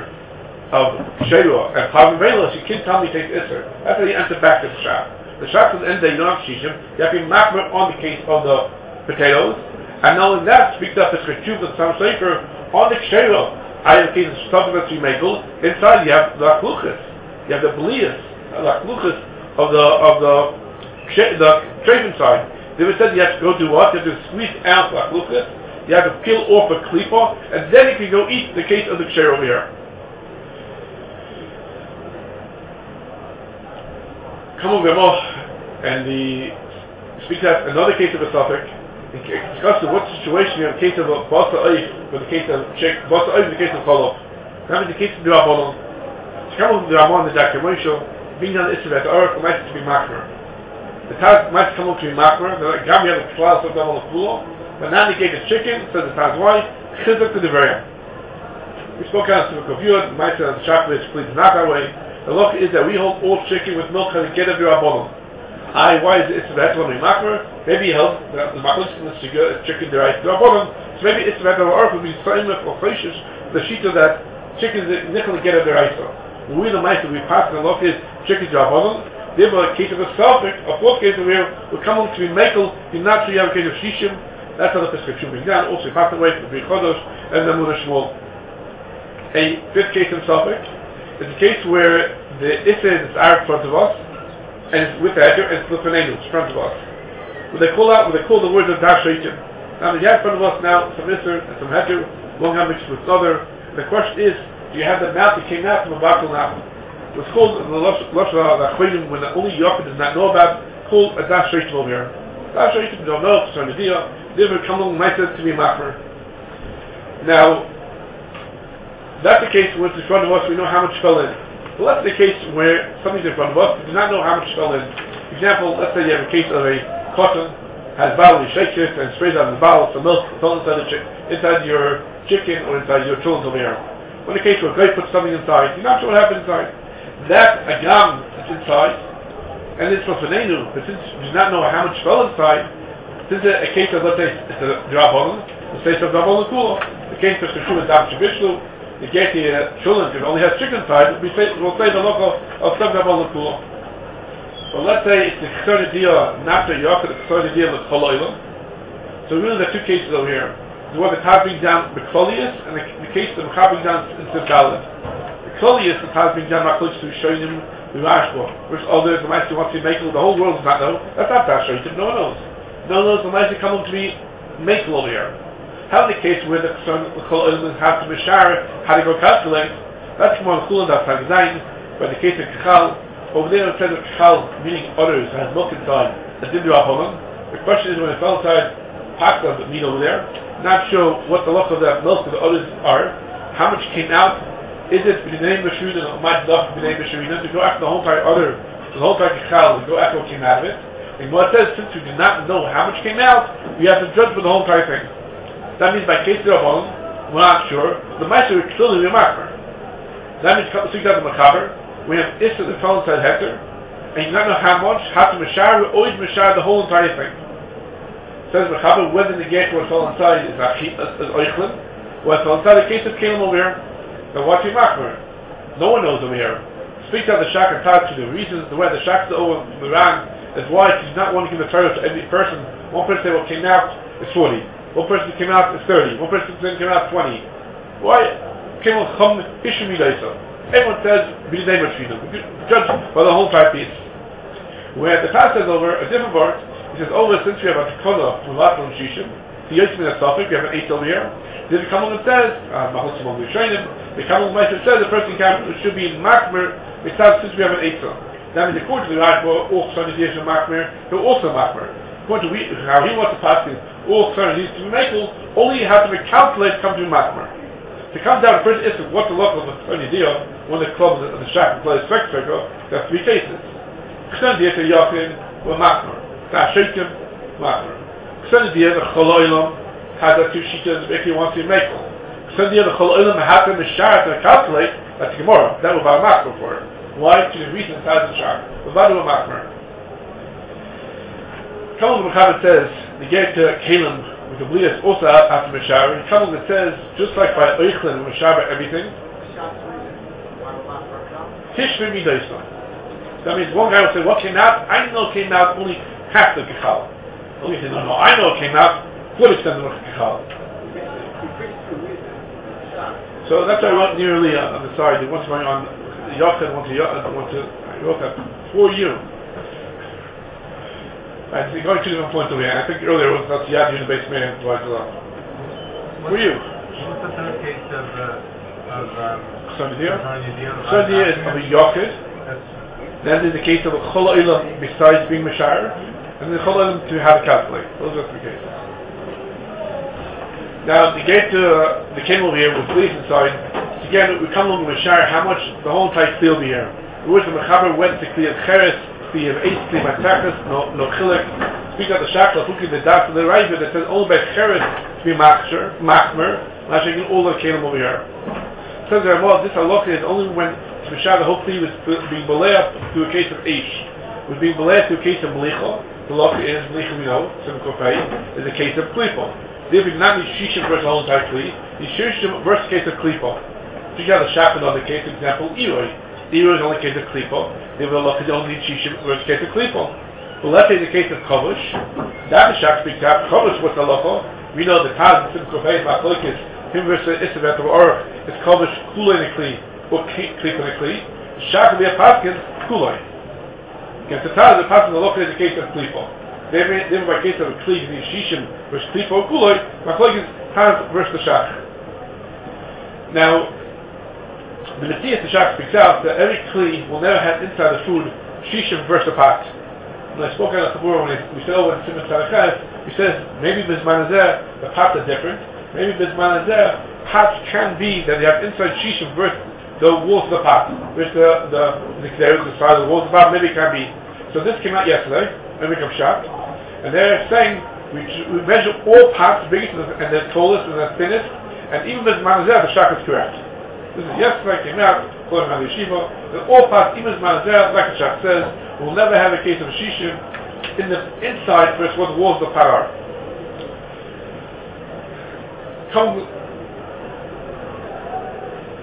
Speaker 1: of Sheruah, and part of Velos, you can't tell me taste Isser. That's how you answer back to the Shach. The Shach at the end of the day, you don't have Shishim, you have to be makmer on the case of the potatoes, and not only that, speaks up as Kachub and Sam Sefer, on the Ksheiro, I have cases something that we make. Inside you have the Akluchis, you have the Belias, the Akluchis of the of the the treif inside. They were said you have to go do what? You have to squeeze out the Akluchis, you have to peel off a klipa, and then you can go eat the case of the Ksheiro over here. Come over and the speaks out another case of a suffix. Discuss what situation you have a case of a Basa Oif for the case of Sheikh Basa Oif, the case of Kolof. Now in the case of the Rabbanon, to come over the Ramon, the Doctor Moshe, being on the Isra at the Earth, might to be Makmer. The Taz might come over to be Makmer, the Gam you have a Klal of Damal Kulo, but now they gave the chicken, says the Taz why, Chizuk to the Veria. We spoke out of the Kaviyot, might say on the chocolate, please not that way. The look is that we hold all chicken with milk and get of the Rabbanon. I, why is it Isra when we Makmer? Maybe he held the Maklis in the chicken derived to Rabbanon. So maybe it's about our earth would be similar or precious the shita that chickens nickel get at their iso. When we the mice we pass the look is chicken Rabbanon. They have a case of a selfic, a fourth case of where we come on to be Mekel, you naturally have a case of Shishim. That's how the prescription is done. Also, pass away from the Chodosh and the Muna Shmuel. A fifth case of selfic is a case where the Issa is in front of us, and it's with the Heter, and it's the Fanenu, it's in front of us. When they call out, when they call the words of Dash Shaitim. Now you have in front of us now some Isser and some Heter, long time mixed with another. The question is, do you have the mouth that came out from a Bakal Nachman? It's called the Lashon HaCholim, when only Yochid does not know about, called a Dash Shaitim over here. Dash Shaitim don't know, it's an idea. They will come along, might to be Machmer. Now, that's the case where it's in front of us, we know how much fell in. Well, that's the case where something's in front of us, we do not know how much fell in. For example, let's say you have a case of a cotton, has bottle, you shake it and sprays out of the bottle, some milk fell inside, the chi- inside your chicken or inside your children's over here. When the case where a guy puts something inside, you're not sure what happened inside. That agam that's inside, and it's for Fanenu, but since you do not know how much fell inside, since it's a case of, let's say, it's a Rabbanon, let's say it's a Rabbanon Kula, the case of Shushu and Dam Shabishlu, the Geti children can only have chicken inside, we say, we'll say the local of some level of cool. But let's say it's the Chesed Dia, not the Yaakov, the Chesed Dia with Chol Olam. So really there are two cases over here. The one that's being down B'Kolius, and the, the case of being down in Sivdalit. B'Kolius, the has being down Maklich to Shoyim, the Rashbo, which others, the Master wants to make the whole world does not know. That's not that Shoyim, no one knows. No one knows the Master coming to be Makel over here. How in the case where the Chol Olam has to Mishar, how to go calculate, that's more Chul and that's design, but in the case of Kachal, over there it says that Kachal, meaning others, has milk inside, that didn't do Apolim. The question is when it fell inside, packed of the meat over there, not sure what the look of that milk of the others are, how much came out, is it b'nei b'shurina, or might not b'nei b'shurina, to go after the whole entire other, the whole entire Kachal, to go after what came out of it. And what it says, since we do not know how much came out, we have to judge for the whole entire thing. That means by case of Rabbanon, we're not sure, the Meister is still in the Makar. That means, so you got the Machaber, we have Issa that fell inside Hector, and you don't know how much, how to Mashar, we always Mashar the whole entire thing. Says Machaber, whether the gate what fell inside is Oichlin, what fell inside the case of Kalim over here, then what's your Makar? No one knows over here. Speak to the Shak and Tad to the reasons, the way the Shak is over Miran, is why he's not wanting to give the Torah to every person. One person say what came out is forty. One person came out is thirty. One person came out twenty. Why? Came on Chum Ishmidaisa. Everyone says, be the name of Shina. Judge by the whole entire piece. Where the Taz says over a different part, he says, over since we have a Tikkola from Latlan Shishim, the Yotzmin at Suffolk, we have an eight over here. Then the Kamal says, Mahosim on the Shainim, the Kamal Meister says the person can, should be in Makmer, since we have an eight. That means according to the right, all Chesed Dia and Makmer, they're also Makmer. According to we, how he wants to pass it, all Chesed Dia to be Makel, only you have to calculate to come to Makmer. To come down, first is what's the level of the Chesed Dia, when the club of the Shak plays spec circle, there are three cases. Chesed Dia to Yakin, or Makmer. Tashikim, Makmer. Chesed Dia, the Chol Olam, has a two sheetahs if he wants to be Makel. Chesed Dia, the Chol Olam, has to Mishar to calculate, that's Gemara. That will buy a Makmer for it. Why? To the reason it has a Shar. But why do a Makmer? Kamal Mechaber says, the gate to Kalim, with the Blias also after Mishar, and Kamal that says, just like by Oichlin and Mishar by everything, Tishmi Midaisa. That means one guy will say, what came out? I know came out only half the Kachal. Only say, no, no, I know it came out forty percent of the Kachal. So that's why I went nearly on, on the side. They want to on Yochad, want to Yochad, want to Yochad for you. I think going to different points over here. I think earlier it was not Yad in the base man twice a lot. For you.
Speaker 2: What's the third case of uh, of um
Speaker 1: Chesed Dia? Chesed Dia is of a Yochad. Then there's the case of a Chol Olam besides being Mashar, and the Chol Olam to how to calculate. Those are three cases. Now the gate to uh, the came over here with police inside. Again, we come along with Mashar how much the whole entire steel be here. We wish the Mechaber went to clear Cheres, clear Eight, clear Matachas, no no Chilik. Speak of the Shakla, looking at the dot of the right that says only by Cheres to be Machmer, Machmer. Actually, all that came over here. Says there, well, this halakha is only when Mashar the whole cleave is being belayed to a case of Eish. Was being belayed to a case of Melicha. The halakha is Melicha, we know, Sim Kofei, is a case of Klipa. Therefore, not need Shishim versus the whole entire cleave. The Shishim versus case of Klipa. So you have a Shach another case, example, Eroi. Eroi is only case of Klipa. Therefore, the halakha is only Shishim versus case of Klipa. But let's say the case of Kovush. That the Shach speaks out. Kovush was the halakha. We know the Taz, Sim Kofei, Machlokes, him versus Isavet of Orach, is Kovush Kulei in a cleave, or Klipa in a cleave. Shach will be a Paskin, Kulei. Against the Taz, the Paskin, the halakha is a case of Klipa. Therefore, by case of a cleave, the Shishim versus Klipa or Kulei, Machlokes, Taz versus the Shach. Now, the Matthias the Shach speaks out that every Kli will never have inside the food Shishim versus a pot. When I spoke out of Kabur, when we said over in Simon Tzadachas, he says maybe Bizman Azeh, the pots are different. Maybe Bizman Azeh, pots can be that they have inside Shishim versus the walls of the pot. Versus the, the, the, the side of the walls of the pot, maybe it can be. So this came out yesterday, when we come Shach, and they're saying we, we measure all pots, the biggest and the tallest and the thinnest, and even Bizman Azeh, the Shach is correct. This is yesterday, came out, according to the Yeshiva, that all pots, even Manazeh, like the Shach says, will never have a case of Shishim in the inside versus what the walls of the pot are. Come,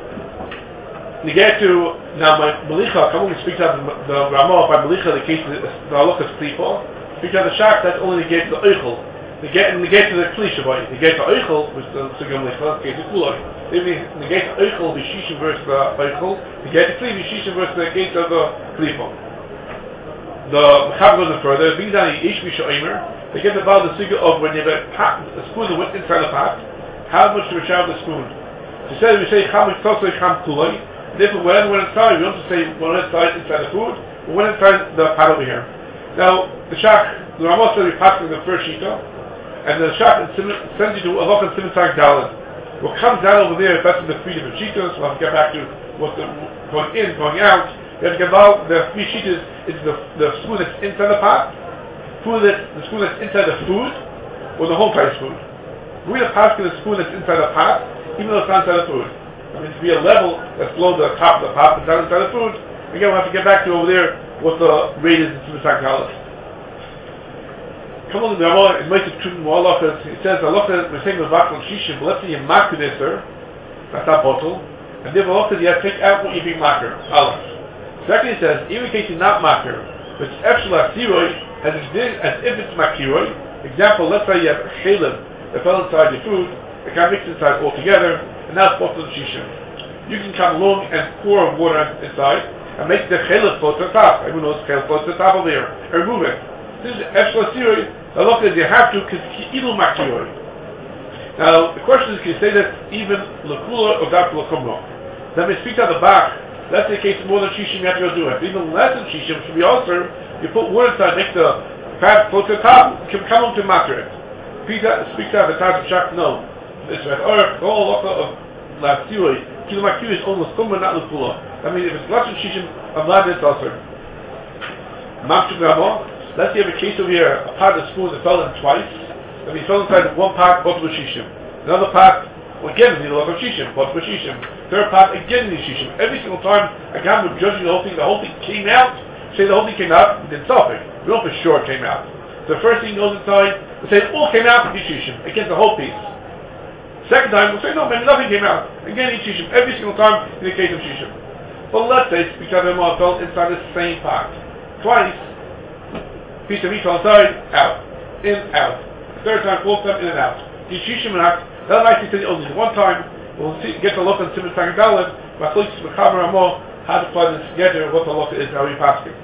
Speaker 1: You get to now my Malicha, come on and speak to the, the Ramah by Malicha, the case of the, the Halakas Klipa. Speak to the Shach, that's only to get to the Eichel. To get to the Kli Shabbai. To get to Eichel, which is the Sugya Malicha, the case of Kulai. If you negate the Eichel, the Shishim versus the Eichel. To get to Kli, the Shishim versus the case of the Klipa. The Mechaber goes further. It brings down the Ish Misha Omer. They get about the Sugya of when you have a, pot, a spoon that went inside the pot, how much to reach out the spoon. So said we say Cham Tosay Cham Kulai. Therefore, when went inside, we don't just say when went inside inside the food, we went inside the pot over here. Now, the Shach, the Ramah said we passed in the first Shita, and the Shach sends you to a lot of Simitag Dalad. What comes out over there, that's in the three different Shitas. We'll have to get back to what the going in, going out. You have to get out the three Shitas. It's the the spoon that's inside the pot, food that the spoon that's inside the food, or the whole type food. We're going to pass the spoon that's inside the pot, even though it's not inside the food. It means to be a level that's below the top of the pot, but not inside the food. Again, we'll have to get back to over there what the rate is in Simitag Dalad. Come on, the Ramah, it might have true more halachas. It says halachas, we're saying the Vakal Shishim, but let's say you makar this, sir. That's not bottle. And therefore, halachas, you have to take out what you're being makar. Aleph. Second, it says, even in case you're not makar, but it's efshel asiroi, as, as if it's makiroi. Example, let's say you have a chelib that fell inside your food, it can mix inside all together, and now it's bottle Shishim. You can come along and pour water inside, and make the chelib float to the top. Everyone knows chelib floats to the top over here, and remove it. This is efshel asiroi. The look is you have to because ilu makiroi. Now the question is, can you say that even lekula or dafka lekumno? Then we speak to the back. That's the case of more than shishim you have to go do it. Even less than shishim should be also. You put water inside, make the fat float to the top. You can come up to makir it. Speak to the Taz of Shach. No, it's right. Or the whole look of lasiroi. Kilu makiroi is almost kumma, not lekula. I mean, if it's less than shishim, I'm glad it's also. Makir Ramah. Let's say you have a case over here, a pot of spoon that fell in twice. If you fell inside one pot, both were shishim. Another pot, well, again, neither of shishim, both were shishim. Third pot, again, neither shishim. Every single time, a guy was judging the whole thing, the whole thing came out. Say the whole thing came out, then selfish. We don't for sure it came out. So the first thing goes inside, we say it all came out, each shishim, against the whole piece. Second time, we'll say, no, maybe nothing came out. Again, each shishim, every single time in the case of shishim. But let's say, because the Ramah fell inside the same pot. Twice, piece of meat inside, out, in, out. Third time, fourth time, in and out. These shishim and out. That likely to only one time. We'll see, get the look on Simitag Dalad. Machlokes Mechaber Ramah, how to apply this together, what the look is, how we pass it.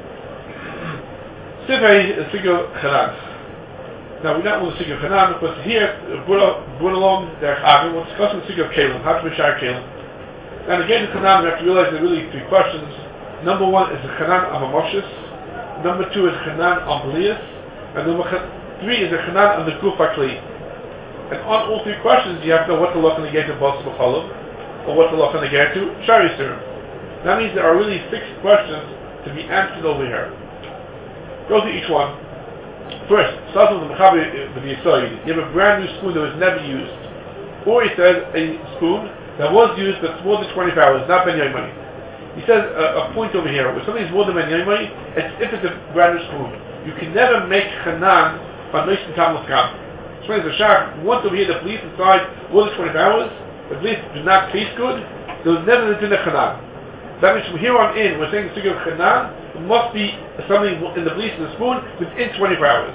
Speaker 1: Sivay is Sigil Chanan. Now we don't want the Sigil Chanan because here, brought along their Chagim, we're discussing Sigil Kalim, how to be Shar Kalim. And again, in Chanan, we have to realize there are really three questions. Number one is the Chanan Amamoshes. Number two is Chanan on Blias, and number three is the Chanan on the Gufa Kli. And on all three questions, you have to know what to look on the gate to Bas B'Cholov, or what to look on the gate to Shari Surim. That means there are really fixed questions to be answered over here. Go to each one. First, start with the Mechaber with the Yisoid. You have a brand new spoon that was never used. Or he says a spoon that was used but it's more than twenty-four hours, not Ben money. He says a, a point over here, where something's more than Ben money, it's if it's a brand new spoon. You can never make Chanan on Noishim Tam L'Skam. Explains the Shach, once over here the police inside more than twenty-four hours, the police do not taste good, there was never the din of Chanan. That means from here on in, we're saying the figure of Chanan, it must be something in the police in the spoon within twenty-four hours.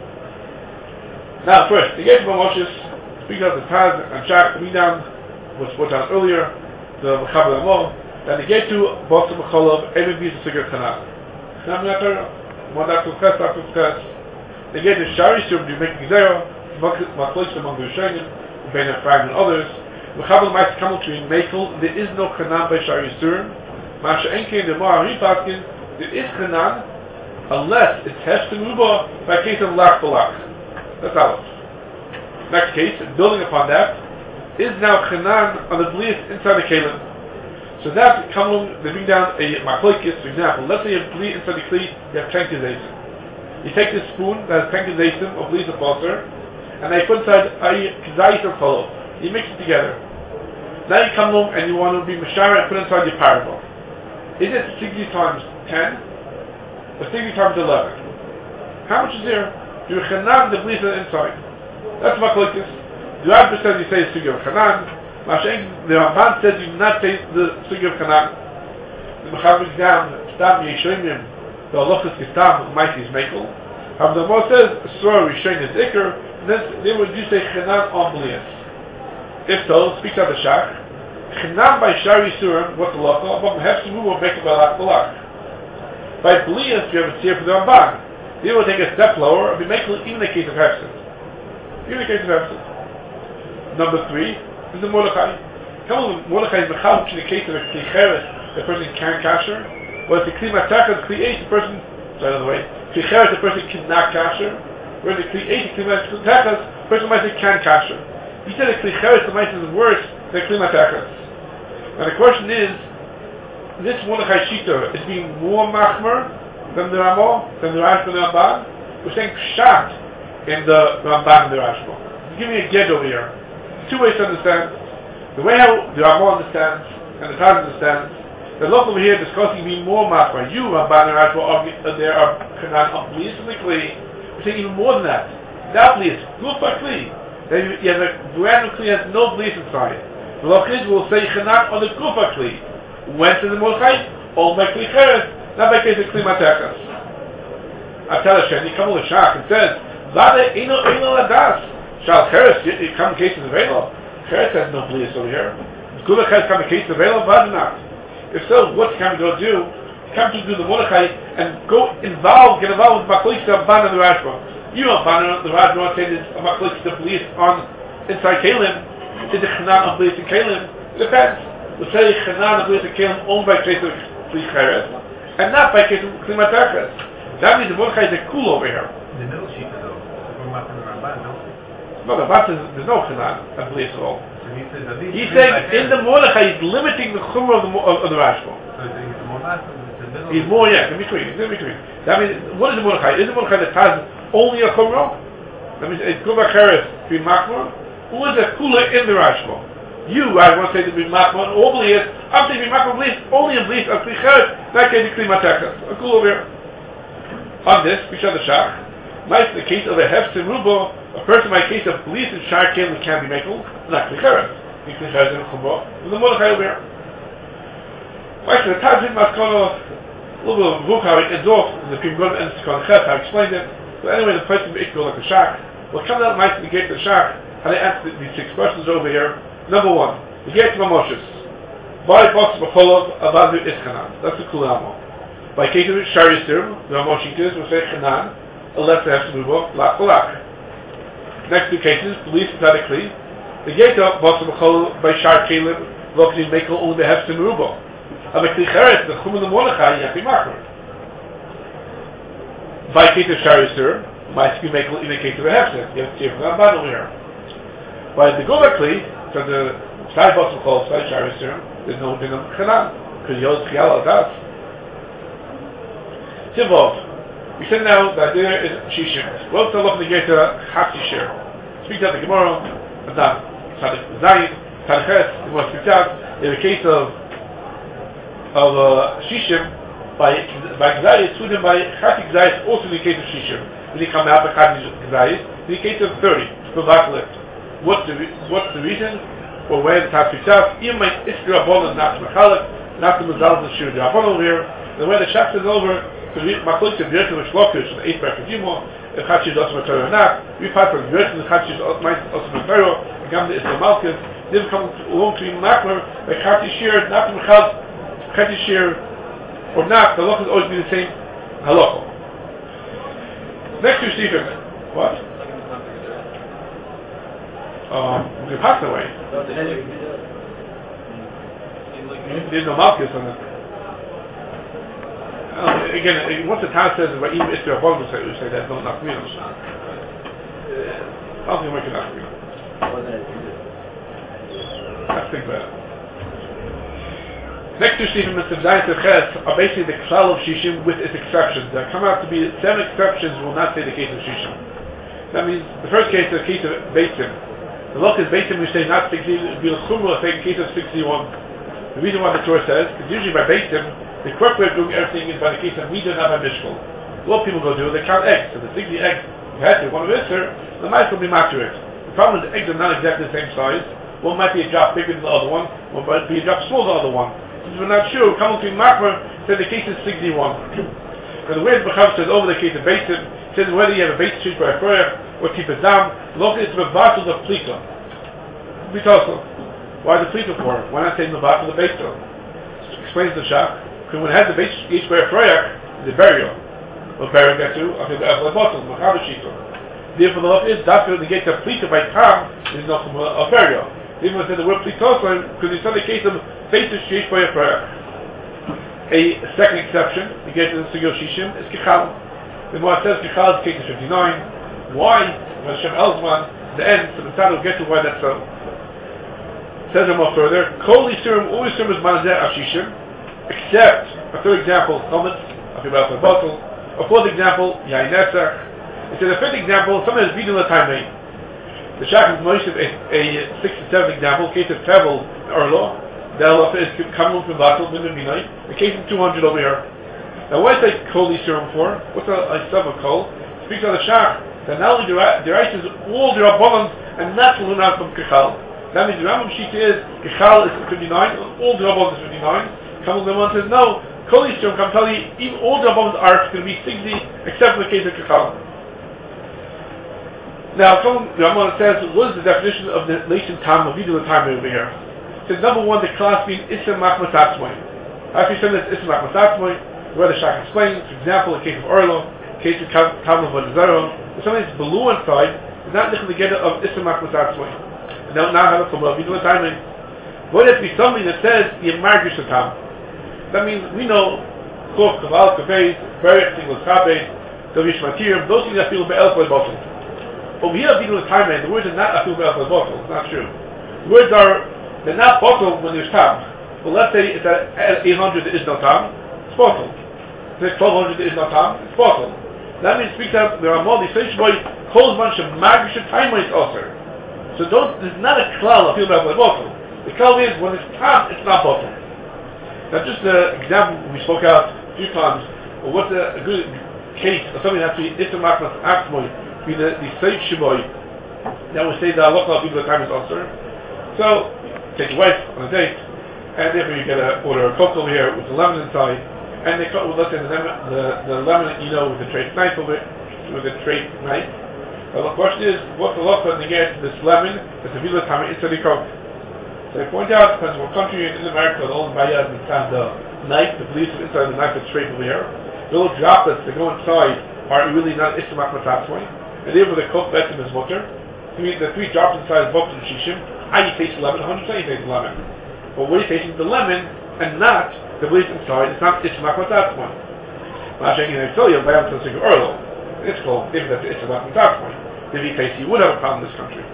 Speaker 1: Now first, the Yetz Moshes, speaking of the Taz and Shach, we down, was put down earlier, the Mechaber Ramah, then they get to Bas B'Cholov, every piece of figure of Chanan. Now I'm not sure, one after Ches, after Ches, they get to Shari Surim, you make Gizera, Machlokes among the Rishonim, Ben Ephraim and others. Mechaber might come to in Mekel, there is no Chanan by Shari Surim. Masha Enke, the Mahari Paskin, there is Chanan, unless it's Heshtem Ruba by case of Lach Balach. That's Aleph. Next case, building upon that, is now Chanan on the Blias inside the Kalim. So that come along, they bring down a Machlokes, for example. Let's say you have Blias inside the Kli, you have Tenkization. You take this spoon that has Tenkization of Blias of Basar, and they put inside a Kizayis of Cholov. You mix it together. Now you come along and you want to be Mashara and put inside your parable. Is it sixty times ten? Or sixty times eleven? How much is there? Do Chanan the Blias inside? That's Machlokes. The Rabbi says you say it's Sugya of Chanan. The Ramban says you do not say the Sugi of Canaan. The Mechaber Gam, Stam Yeshomim, the Halachas Kistam, Mighty is Mekel. However, the Ramban says, Surah Rishon is Iker, and then they would do say Canaan on Blias. If so, speaks out the Shach. Canaan by Shari Surim, what's the Halacha? But Hefsim will make it Balak Balak. By Blias, you have a seer for the Ramban. They will take a step lower and be Mekel even in the case of Hefsim. Even in the case of Hefsim. Number three, is the Mordechai. Come on, Mordechai is Mechal, in the case of a Kli Cheres, the person can kasher. Whereas the Kli Matachas, Kli Eish, the person, sorry, another way, Kli Cheres, the person cannot kasher. Whereas the Kli Eish, Kli Matachas, the person might say can kasher. He said that Kli Cheres, the might is worse than Kli Matachas. And the question is, this Mordechai Shita is being more machmer than the Ramah, than the Rashba and the Ramban. We're saying pshat in the Ramban and the Rashba. Give me a get over here. Two ways to understand. The way how the Ramah understands and the Taz understands, the look over here discussing being more machmer. You, Ramban and Rashba, are there are Kanan of Blias and the Kli. We're saying even more than that. That Blias, good for Kli. Then you have a brand new Kli has no Blias inside. The look is will say Kanan on the Kufa Kli. Went to the Mordechai, or by Kli Cheres, not by case of Kli Matachas. I tell Hashem, you come with a Shach and says, Lada Eino Eino Ladas. Shal Cheres, you come in case of Vela. Cheres has no Blias over here. Kula Cheres come in case of Vela, but not. If so, what's come to go do? Come to do the Mordechai and go involve, get involved with Maklik Ban and the Rashba. You know, Ban and the Rashba say there's a Maklik Blias on inside Kalim. Is the Chanan of Blias in Kalim? It depends. We'll say Chanan of Blias in Kalim owned by case of Kli Cheres and not by case of Kli Matachas. That means the Mordechai is a cool over here.
Speaker 2: The middle sheet though, from Matan Ramban, no?
Speaker 1: No, the Bat is, there's no Chanan at Blias at all.
Speaker 2: So he says, at least
Speaker 1: He's saying in the Mordechai he's limiting the Chumrah of the, of, of the Rashba.
Speaker 2: So he's more Matan, the middle.
Speaker 1: He's more, yeah, in between. He's in between. That means, what is the Mordechai? Is the Mordechai that has only a Chumrah? That means it's Kula Cheres to be Machmor? Who is a Kula in the Rashba? You, I want to say to be Machmor, or Blias. I'm saying to be Machmor Blias, only in Blias of Kli Cheres, that case of Kli Matachas. A Kula over here. On this, we show the Shach. Nice in the case of a Hefsim Rubo, a person by case of Blias and Shar Kalim can be Mekel, not Kli Cheres. Kli Cheres and Chumrah. And the Mordechai over here. Nice in the Tajid Maskono, a little bit of Vukha, it ends off in the Pimgon and Sikon Ches, I explained it. So anyway, the person be Ikko like a Shach. What comes out nice in the gate of the Shach, how they answer these six questions over here. Number one, the gate of Mamoshes. By Box Bacholov, Abadu Iskanan. That's the Kulamo. By case of Shar Yisir, the Mamoshikas will say Chanan, unless they have to move off, Lach Balak. Next two cases, Blias inside a Kli. The gate of Box Bacholov by Shar Kalim, Lokli Mekel only the Hefsim Rubo. And the Kli Cheres, the Chum and the Mordechai, you have to be Machmer. By case of Shar Yisir, might be Mekel in the case of a Hefsim. You have to see from that bottom here. By the Gova Kli, so the side Box Bacholov, side Shar Yisir, there's no thing of Chanan, because Yod Chial Adas. Tivov. We said now that there is Shishim. Well, to look in the gate of Chatzi Shir. Speak out the Gemara, Adam, Tzadik Zayin, Tzadik Ches, the Gemara speaks out, in the case of of uh, Shishim, by by Gzayis, Sudim by Chatzi Gzayis, also in the case of Shishim. When he come out by Chatzi Gzayis, in the case of thirty, for Backlift. What's the what's the reason? Or when Tzadik speaks out, even my Iskra Abon not Mechalek, not the Mazal the Shir, the Abon over here, and when the Shach is over, so we Maklik to Bjerk and Shlokish, and eight back to Gimo, if Chachi is also Mataro or not, we fight for Bjerk and Chachi is also Mataro, and Gamda is the Malkus, didn't come along to be Makler, like Chachi Shir, not the Mechal, Chachi Shir, or not, the Halach is always be the same Halach. Next to Stephen, what? Um, we passed away. There's no Malkus on it. Uh, again, once the Taz says that even Israel Bond will say, we say that, don't knock me on. I don't think we can knock me on. Let's think about it. Next two Stephen Mitzvah Zayin to Ches are basically the Klal of Shishim with its exceptions. There come out to be seven exceptions will not say the case of Shishim. That means the first case is the case of Beitim. The look is Beitim we say not sixty, Bil Chumra say case of sixty-one. The reason why the Torah says, because usually by Beitim, the correct way of doing everything is by the case of Midah, not by Mishkal. What people go do, they count eggs. So the sixty eggs you had to, one of Isser, the mice will be accurate. The problem is the eggs are not exactly the same size. one might be a drop bigger than the other one, one might be a drop smaller than the other one. Since we're not sure, coming to Makmer, said the case is sixty-one. Because the way the Mechaber says over the case of Beisim, says whether you have a base street by a prayer or keep it down, look, it's Mevatel of Plika. Plika. Why the Plika for? Why not say Mevatel the base store? Explains the Shach. Because when it has the base street by a prayer, the burial. What burial get to? I think the Efla Bottle, Mechaber Shita. Therefore, the look is that's when they get the Plika by Tam, is not from a burial. Even when they said the word Plika, because it's not the case of base street by a prayer. A second exception, you get to the Sigil Shishim, is Kichal. The Gemara says Kichal is case fifty-nine. Why? When Hashem Elzman, the end, so the Tzad will get to why that's so. Says it more further, Kol Yisurim, all Yisurim is Manazeh Ashishim, except, a third example, Chometz, I think about the bottle. A fourth example, Yain Nesach. It says a fifth example, someone has Bidul Taimei. The Shach is Moshe, a, a sixth and seventh example, case of Tevel, Erlo. The halacha is coming from Batel bin Minay. The case is two hundred over here. Now, what is that Kol Yisurim for? What's a, a sum of Kol? It speaks on the Shach that not only the right is all the Rabbanans and not to learn out from Kichal. That means the Rambam Shita is Kichal is fifty-nine, all the Rabbanans is fifty-nine. Kamel Deman says no. Kol Yisurim can tell you even all the Rabbanans are going to be sixty except for the case of Kichal. Now, the Rambam says what is the definition of the nation time of Vidul time over here? Says number one, the class means Isser Machmas Atzmai. After you said this Isser Machmas Atzmai, where the Shach explains, for example, in case of Orlo, in case of Talmud Vadazaro, if something that's below inside, it's not looking to get it of Isser Machmas Atzmai. And now now have it from Vidul time. What if it be something that says Yemar Gishatam? That means we know Kof, Kaval, Kavez, Berech, Single Kabez, Davish Matirim, those things that feel Be'el by bottle. Over here, Vidul time, the words are not Afil Be'el by bottle. It's not true. The words are they're not bottled when there's tam. Well, let's say it's at eight hundred there is no tam, it's bottled. If it's twelve hundred there is no tam, it's bottled. That means speaks out there are more these things why calls bunch of magic time is also. So don't there's not a klal of about the bottle. The klal is when it's tam, it's not bottled. Now just an example we spoke out a few times, or what's a, a good case of something that we Isser Machmas Atzmai, be the the Seif Shiboy, that would say the halacha of the time is also. So take your wife on a date, and therefore you get a order a coke over here with the lemon inside, and they cut, well, let's say the lemon, the, the lemon, you know, with the tray knife over it, with the tray knife. Well, the question is, what's the look when they get this lemon, it's a vila time inside the coke. So I point out, depends on what country in America, the old bayad and the knife, the police inside the knife that's straight over here. The little droplets that go inside are really not Isser Machmas Atzmai, and therefore the coke betzim is mutter. The three drops inside is box and shishim. How you taste the lemon? one hundred percent you taste the lemon. But what you tasting the lemon and not the bleach inside, it's not Isser Machmas Atzmai. Masha can tell you, by to single Erlo. It's called, if that's Isser Machmas Atzmai. If you taste, you would have a problem in this country.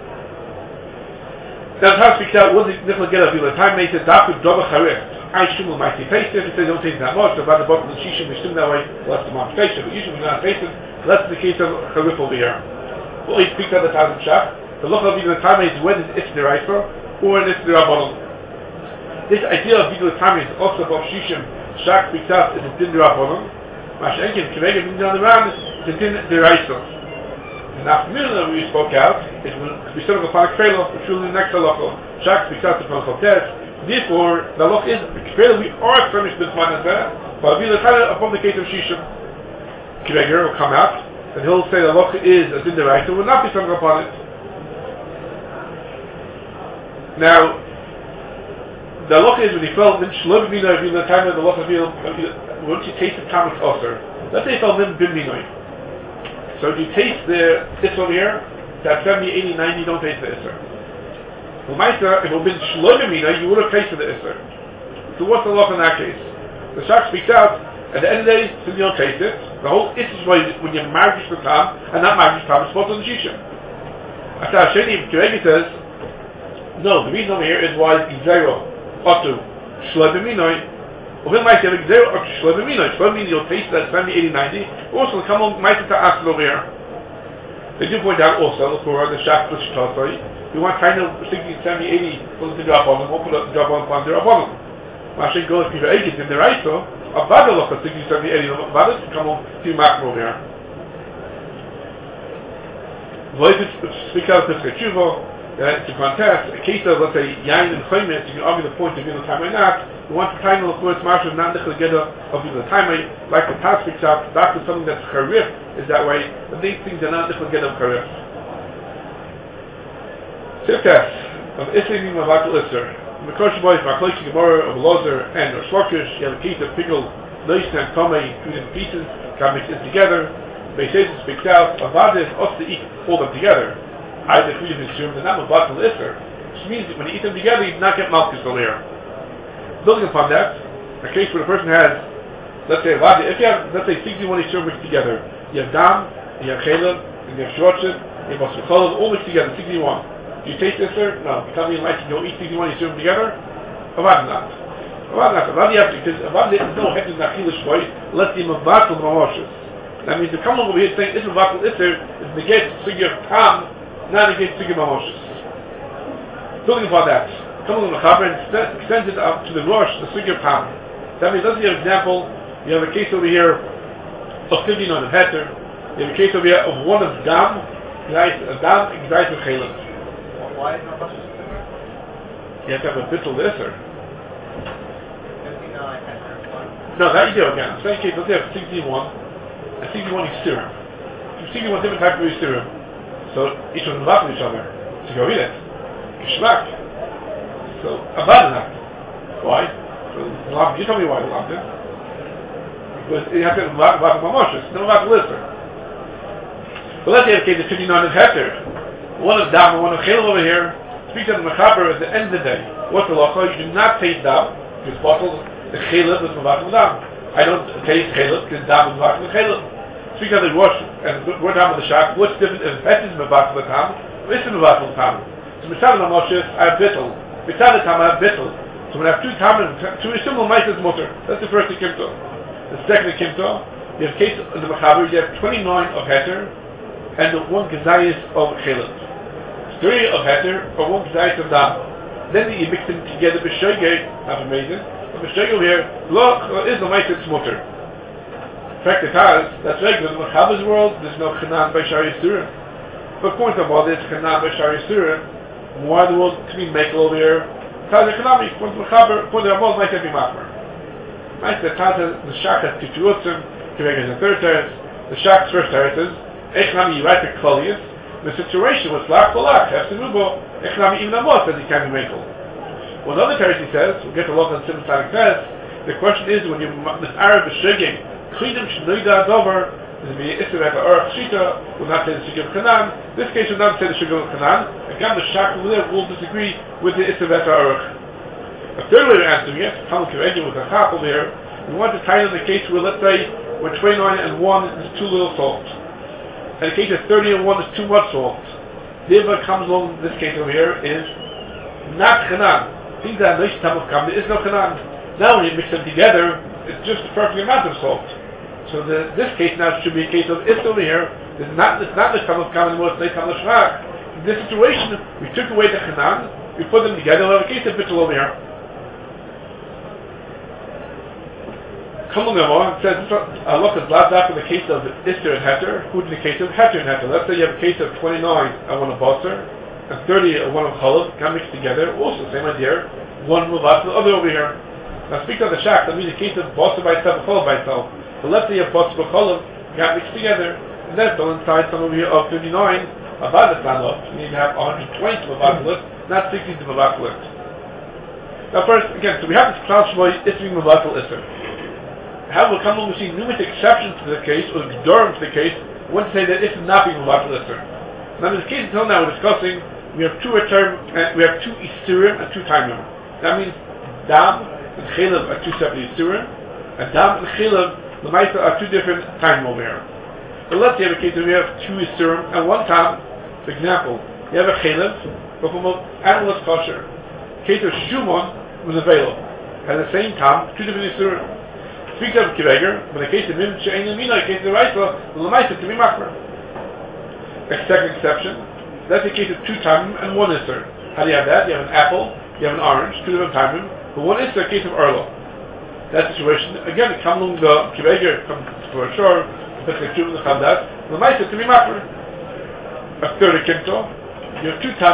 Speaker 1: Now, how to speak out, what does Nicola get of you? The time made it, Daku Doba Charif. I shumul might taste it, if they don't taste that much, about the bottom of the shishim, we stim that way, less the mom taste it. But usually we're not tasting, that's the case of Charif over here. Well, he speaks out the thousand shach. The look of Vidul Tamei is whether it's Deraisa or it's Derabbanon. This idea of Vidul Tamei is also about Shishim. Shach speaks out is a Din Derabbanon. Mashenkin, Kivega, being down the round, is a Din Deraisa. And after Mirna, we spoke out, is when we started upon a Krelo, which will be the next halacha. Shach speaks out upon Chotes. Therefore, the look is, Krelo, we are furnished with Manazeh, but Vidul Tamei upon the case of Shishim. Kivega will come out, and he'll say the look is a Din Deraisa, will not be started upon it. Now, the halacha is when he felt min shlom b'minoi in the time of the halacha meal, once you taste the tamas osir, let's say he felt min b'minoi. So if you taste the isser over here, that seventy, eighty, ninety, you don't taste the isser. Well, Maisa, if it had been shlom b'minoi, you would have tasted the isser. So what's the halacha in that case? The Shach speaks out, at the end of the day, since you don't taste it, the whole isser is when you're margish the tam, and not margish tam, it's supposed to the shishim. After Hasheni, Kiregi says, no, the reason over here is why it's zero otu shlev b'minoi. When might have zero otu shlev b'minoi? Shlev means you'll taste that seventy, eighty, ninety. Also, come on, might have to ask it over here. They do point out also for the Shach which Tosai, we want kind of sixty, seventy, eighty put the drop on them, or put a drop on upon the drop on them. Mashin goes to the agent in the right so a badal of sixty, seventy, eighty badal to come on to Makro over here. Voices speak out of the Tshuva. Uh, to contest a case of, let's say, yain and chaymet, you can argue the point of being the time or not. You want to time the course marshal not the together of being the time, like the past picks out. That's something that's charif is that way. But these things are not the together of charif. Siftas of Islim of Atul Isser. The Kosh boys, Machoichi Gemara of Lozer and Rosh Lakish. You have a case of pickle, Loisn and Tomei, two different pieces, got mixed in together. Beisetis speaks out. Avadis us to eat all them together. Either three different terms, and not a Batul Isser, which means that when you eat them together, you do not get Malchus over here. Building upon that, a case where the person has, let's say, if you have, let's say, sixty-one Isser mixed together, you have Dam, you have Chaleb, and you have Shortship, you have Basukholov, all mixed together, sixty-one. Do you taste Isser? No. You tell me you like to go eat sixty-one Isser together? Avad not. Avad not. Avad you have to, because Avad there is no head in the Achilish voice, unless you have Batul Mamoshes. That means to come over here saying, this is Batul Isser, is negate Sigir Tam, not against Sigir Mamoshes. Building upon that, coming on the Chaber and extends it up to the Rosh, the Sigir Tam. That means, let's give an example. You have a case over here of fifty-nine of Heter. You have a case over here of one of Dam, a Dam, Gzais of Chaleb.
Speaker 2: Why is not Moshes?
Speaker 1: You have to have a bittul Isser.
Speaker 2: fifty-nine Heter.
Speaker 1: No, that you do again. Same case, let's have sixty-one, and sixty-one Yisurim. sixty-one different types of Yisurim. So each one is about each other. So go eat it. Geschmack. So abandon. Why? You tell me why you loved it. Because you have to have about Mamoshes, no about Lister. But let's say okay, the fifty-nine of Heter. One of Dam and one of Chaleb over here. Speak to the Mechaber at the end of the day. What's the law? You do not taste Dam, because bottle the Chaleb is Mavat Dam. I don't taste Chaleb because Dam is Mavat Chaleb. Speak of the Rosh and we're down with the Shach. What's different if Het is Mavat Tam, or is it Mavat Tam? So Mitzad Mamoshes, I have Bittel. Mitzad Tam, I have Bittel. So when I have two Tam and two similar Maitas Mutter, that's the first Kimto. The second Kimto, you have case of the Mechaber, you have twenty-nine of Heter and the one Gezayis of Chaleb. Three of Heter or one Gezayis of Dam. Then you mix them together with Shoygay, that's amazing. But Shoygay here, look, is the Maitas Mutter. In fact, it has, that's regular. In the Mechaber's world, there's no Chanan by Shari Yisurim. But point of all this, Chanan by Shari Yisurim, why the world can be Mekel over here? Taz economic, point of Mechaber, point of all might have been Machmer. Right, the Taz, the Shach has Kituotzim, Kiveg has a third terrace, the Shach's first terrace is, Echnami, you write the Klolius, the situation was Lach Balach, Hefsinubo, Echnami, even Amos says he can be Mekel. Well, another terrace he says, we'll get to look on Simon Sonic says, the question is, when you, this Arab is Shiging, Chidem Shnoida Dover, this will be Isser Echa Urach Shita, will not say the Shigim Chanan. This case will not say the Shigim Chanan. Again, the Shach will disagree with the Isser Echa Urach. A third way of answering it, Talmud Kivegin with a chap over here, we want to tie in the case where, let's say, where twenty-nine and one is too little salt. And the case of thirty and one is too much salt. Therefore comes along this case over here is not Chanan. Things that are nice time of come, there is no Chanan. Now when you mix them together, it's just the perfect amount of salt. So the, this case now should be a case of if over here, it's not it's not the time of come anymore, it's the time of Shach. In this situation, we took away the Chanan, we put them together, we'll have a case of Bittul over here. Come on, it says, uh, look, it's last after the case of Isser and Heter, who's in the case of Heter and Heter. Let's say you have a case of twenty-nine and one of Basar, and thirty and one of Chaleb, can mix together, also same idea, one move out to the other over here. Now speak of the Shach, that means the case of Basar by itself and Chaleb by itself. So let's say you have Basar and Chaleb, got mixed together, and then still inside some over here of fifty-nine, about the stand up, you need to have one hundred twenty to Mavakulit, not sixty to Mavakulit. Now first, again, so we have this Klal Shmoy, Isri Mavakul Isser. However, come along, we see numerous exceptions to the case, or Gedorim to the case, we want to say that this is not being Mavakul Isser. Now in this case until now we're discussing, we have two term, uh, we have two Isurim and two Taimim. That means Dam and Chaleb are two separate Isurim, and Dam and Chaleb, the Maisa, are two different Taimim over here. But let's say we have a case where we have two Isurim and one Tam. For example, you have a Chaleb, but from an animal is kosher. Case of Shumon was available. At the same time, two different Isurim. Speak of Kiveger, but in the case of Mim She'en Yamina, in the case of the Raisa, the Lamaisa to be Makra. A second exception, that's the case of two Tamim and one Isser. How do you have that? You have an apple, you have an orange, two different Tamim, but one Isser, a case of Erlo. That situation, again, it comes along the Kiveger, comes for sure, but the Kivim, the Chavdat, the Lamaisa to be Makra. A third Kimto, you have two Tamim,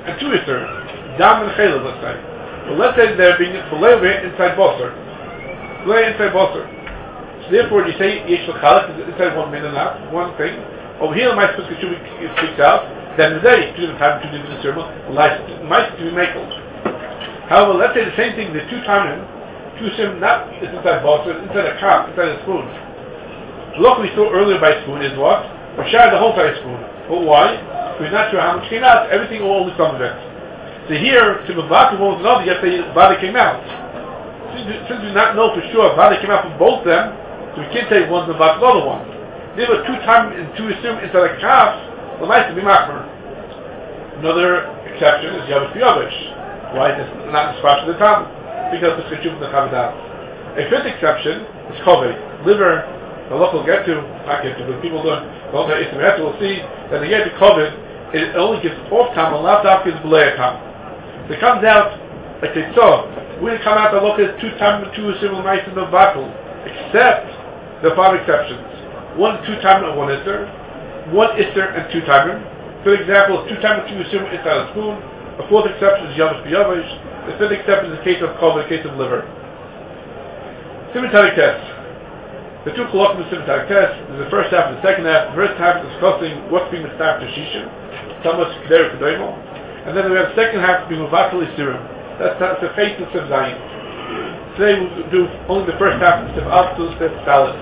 Speaker 1: and two Isser, Dam and Chayla, let's say. But let's say they're being filet inside Bosser. Filet inside Bosser. So therefore, you say Yesh L'Chalak is inside one min and a half, one thing. Over here, my Pesach Shubi speaks out, then the day, two different times, two different sermon, might to be makeled. However, let's say the same thing, the two times, two sim, not it's inside Bosser, it's inside a cup, inside a spoon. The look we saw earlier by spoon is what? We shared the whole entire spoon. But why? We're not sure how much came out, everything or only some of it. So here, to Mavaka one with another, you have to say Vada came out. Since, since we not know for sure Vada came out from both of them, so we can't say one's Mavaka the other one. There were two times and two assume inside a calf, the mice to be Machmer. Another exception is Yavish Yavish. Why is this not in spot of the time? Because it's Chachum the Chavadat. A fifth exception is Kovei, liver. The local get to, not get to, but people learn, don't have Ismael, we'll see that the get to COVID, it only gives off time, and laptop gives belay time. So it comes out, like they saw, we didn't come out to look at two times two similar mice in the battle, except the five exceptions. One two timer and one Isser, one Isser and two timer. For example, two timer two similar inside a spoon. A fourth exception is Yavish B'Yavish. The fifth exception is the case of COVID, the case of liver. Simultaneous test. The two colloquial simultaneous tests is the first half and the second half. The first half is discussing what's being the staff to Shishim, Thomas Kedera Kedoimo, and then we have the second half being Muvatal Isirim. That's, that's the face of Siv Zayin. Today we'll do only the first half of Siv Al to Siv Salad.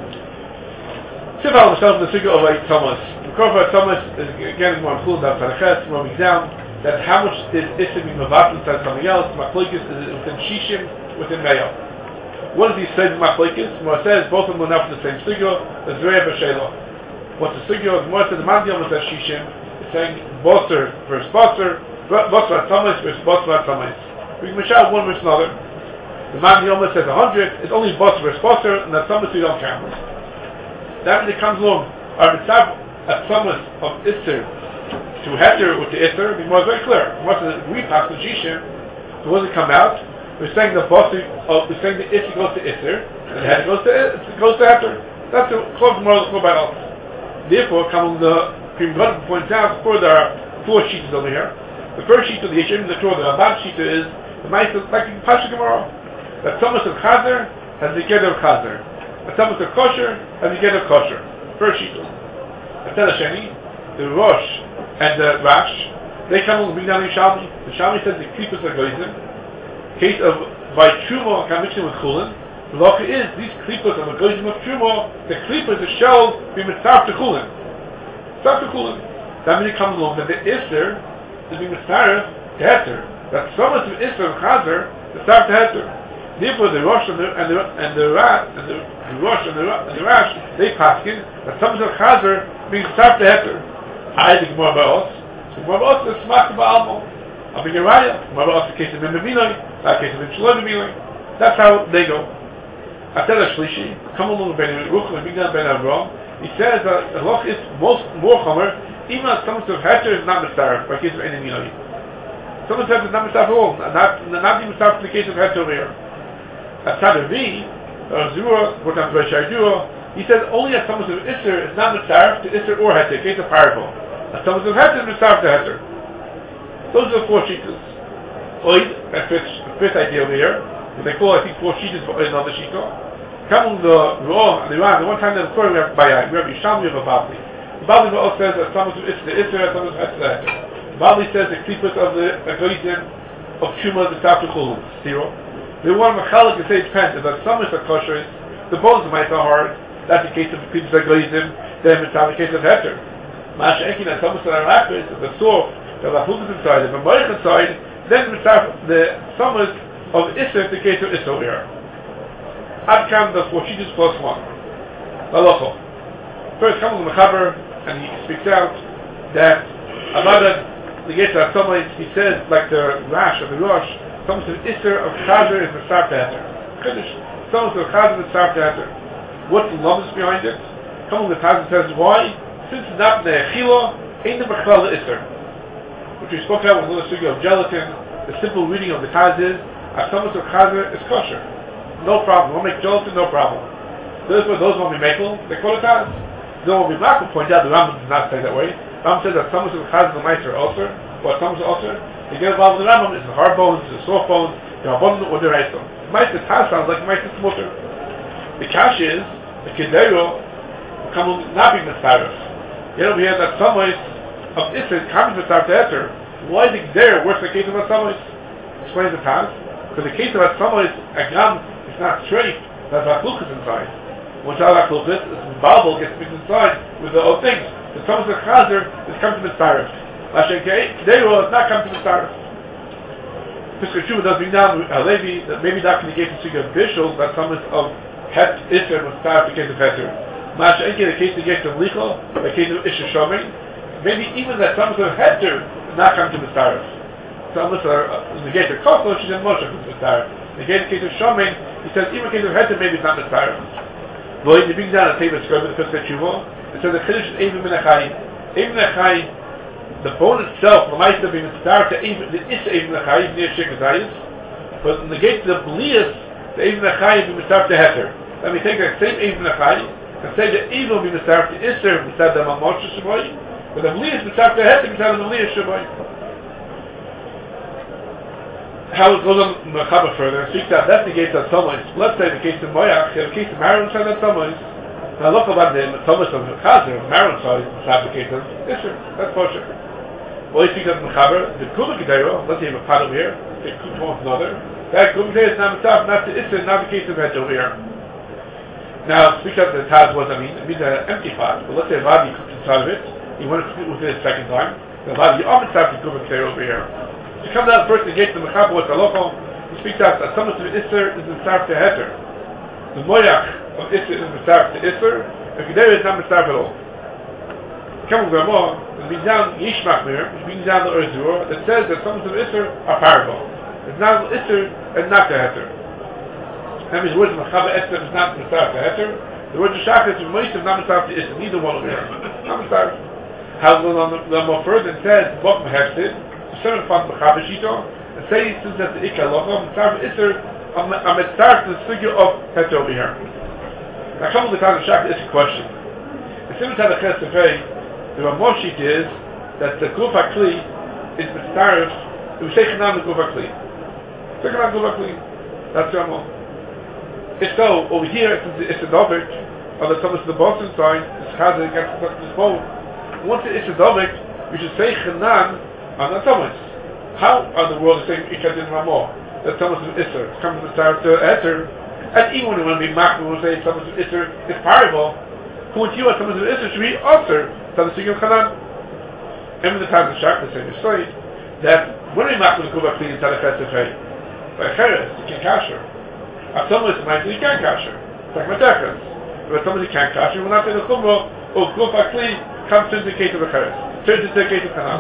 Speaker 1: Siv Al himself is the figure of a Thomas. The core of Thomas is again more included than Paraches, more down that how much is Isim being Muvatal inside something else. Machlokes is within Shishim, within Me'ah. What does he say to Machlokes? More says both of them are not the same figure. There's Re'eh B'Shelah. What's the figure? More says the Mandiam says Shishim. It's saying Bosser versus Bosser, Bosser at Thomas versus Bosser at Thomas. We can mashal one versus another. The Mandiam says a hundred. It's only Bosser versus Bosser, and at Thomas we don't count. That means it comes along. Our mitzvah at Thomas of Isser to Heter with the Isser. Be more very clear. More says we pass the Shishim. So what does it come out? We're saying the bossy, uh, we're saying the Isser goes to Isser, and the Heter goes to Isser, goes to Heter. That's the close moral by us. Therefore, coming the Prim Gadol points out, before there are four sheets over here. The first sheet of the Yeshim, the Torah, the Rabban sheet is the Ma'aseh like in Pasha Gemara. That Thomas of Chazer has the Geder of Chazer. That Thomas of Kosher has the Geder of Kosher. First sheet. The Tel Hasheni, the Rosh, and the Rash, they come along and bring down the Shalmi. The Shalmi says the Klippas are Goizim. Case of by Truma conviction with Chulin, the law is these klippas of a goyim of Truma, the klippas, the shells, be mitzvah to Chulin. Mitzvah to Chulin. That means it comes along that the Isser is being mitzvah to Heter. That so much of Isser and Chazer is mitzvah to Heter. Therefore, the Rosh and the and the and the Ra and the, the Rosh and the, and the Rash they paskin that so much of Chazer being mitzvah to Heter. I think more about us. So more about us is smart about Almo. I'll be your raya. More about us the case of Mimavinoy. That case of Shlomo Miling. That's how they go. Atel Shlishi, come along Ben Ruchel and Bigdan Ben Avram. He says that the loch is most more chomer, even if someone of Heter is not Mitzaref, by case of any Miling. Someone says it's not Mitzaref at all, not not even Mitzaref in the case of Heter over here. At Tadavi, or Zura, what I'm going to he says only at someone of Isser is not Mitzaref to Isser or Heter, case of Parable. At someone of Heter is Mitzaref to Heter. Those are the four sheets. Oid, that fifth, fifth idea over here. They call, I think, four sheets for another shita. Come on the Raw and the Iran, the one time that the story we have Bayai, we have Yisham, we have a Babli. The Babli also says that some of it's the Isra, some of it's the Heter. The Babli says the Klippas of the Agoizim of Shuma, the Tafel Chulun, zero. The one Machalik can say it depends, that some is a kosher, the bones might be hard, that's the case of the Klippas of Agoizim, then it's the case of Heter. Masha Ekin, and some of the Rapids, the soft, the Lafuz inside, the Mamoich inside, then we start the summers of Isser, the case of Isser over here. Adkam does four sheets plus one. Halacha. First comes the Mechaber, and he speaks out that Abada, the Yetzer HaTzomayis, he says, like the Rash of the Rosh, some of the Isser of Chazer is the Sarf Teheter. Chiddush, some of the Chazer is the Sarf Teheter. What's the love behind it? Come the Chazer says, why? Since it's not the Echila, ain't the Bechal the Isser. Which we spoke about with a little figure of gelatin, the simple reading of the Taz is, Asamas of Chazer is kosher. No problem. We'll make gelatin, no problem. Those those won't be makel, they call it Taz. Those won't be makel, point out the Rambam does not say that way. Rambam says that Asamas of Chazer the Meister also, what comes also, they get involved in the Rambam, it's the hard bones, the soft bones, the abundant or the right one. Might the Tas sounds like might the smutter. The cash is, the Kedero, will come not be Mitzaref. Yet over here that some ways of Isser comes Mitzaref to Heter. Why the Kedero works the case of some ways? Explains the Tas. Because the case of some ways, a gram is not straight, that's Aklukas inside. Once all Aklukas, the Babel gets mixed inside with the old things. The Thomas of Chazer is come to Mitzaref. Lashem Kedero has not come to Mitzaref. Piskei Teshuva does bring down a Levi that maybe not going to get to see of Bishul, but some of Het Isser was start the case of Heter. Mash Enke, the case of Yekta Lichel, the case of Isher Shomei, maybe even that some of Heter did not come to Mitzaref. Some of the case of Koslo, she said Moshe comes to Mitzaref. In the case of Shomei, he says even the case of Heter maybe it's not Mitzaref. Well, he brings down a table scribe in the Piskei Teshuva. It says the Chiddush is Eivim Min Achai. Eivim Min Achai, the bone itself, the mice of being start to even the is even the chayim near shekazayis, but in the gate of the blias, the even the chayim be start to heter. Let me take that same even the chayim and say that evil be start to iser beside the mamosh shaboy, but the blias be start to heter beside the blias shaboy. How it goes on mechaber further? Speaks that that's the case of Thomas. Let's say the case of Moyach, the case of Maron side of Thomas. Now look about the Thomas of Chazer, Maron side, the case of iser. That's kosher. Well, you speak of Mechaber, the Kuma Gedero, let's say you have a pot over here, take two from another. That Kuma Gedero is not Mitzaref, not the Isser, not the case of Hedge over here. Now, speak of the Taz, what does that mean? It means an empty pot. But let's say Vadi cooked inside of it, you want to cook it with it a second time. The Vadi, you are Mitzaref, the Kuma Gedero over here. So come down first and get to the Mechaber, what's the local. He speaks out that some of the Isser is Mitzaref to Heter. The Moyach of Isser is Mitzaref to Isser, and Gedero is not Mitzaref at all. Come with more, it brings down Yishmach Mir, which brings down the Urzur, that says that some of the Isser are parable. It's not Isser and not the Heter. That means the words of Mechaber Esther is not Mitzaref to Heter. The words of Shachar is Moisef not Mitzaref to Isser. Neither one of them. Not Mitzaref. How goes on the more further and says, Bok Mehefsid, the seven part of Mechaber Shito, and say it says that the Ikka Locha, Mitzaref Isser, are Mitzaref to the figure of Heter over here. Now come with the time of Shachar is a question. The similar time of Chesed the Ramoshik is that the Guf HaKli is Mitzaref, we say Chanam the Guf HaKli. Say Chanam Guf HaKli. That's the Ramon. If so, over here it's a Dovik, or the Thomas of the Boston side, it's Chazer against this bone. Once it's a Dovik, we should say Chanam on the Thomas. How are the world saying Ikad in Ramon? That Thomas of Isser comes to Mitzaref to Eter, and even when we mark, we will say Thomas of Isser is parable. Who would you, Thomas of Isser should be Osir? So the Sigil Chanan, and the time of Shach, the same story, that when we make the Kuba clean inside a Chesed by Cheres, you can kasher. At some ways, you can't kasher. It's like Matechas. But some you can't kasher, we're not in the Kuba, or Kuba clean comes to indicate of the Cheres, turns to indicate of Chanan.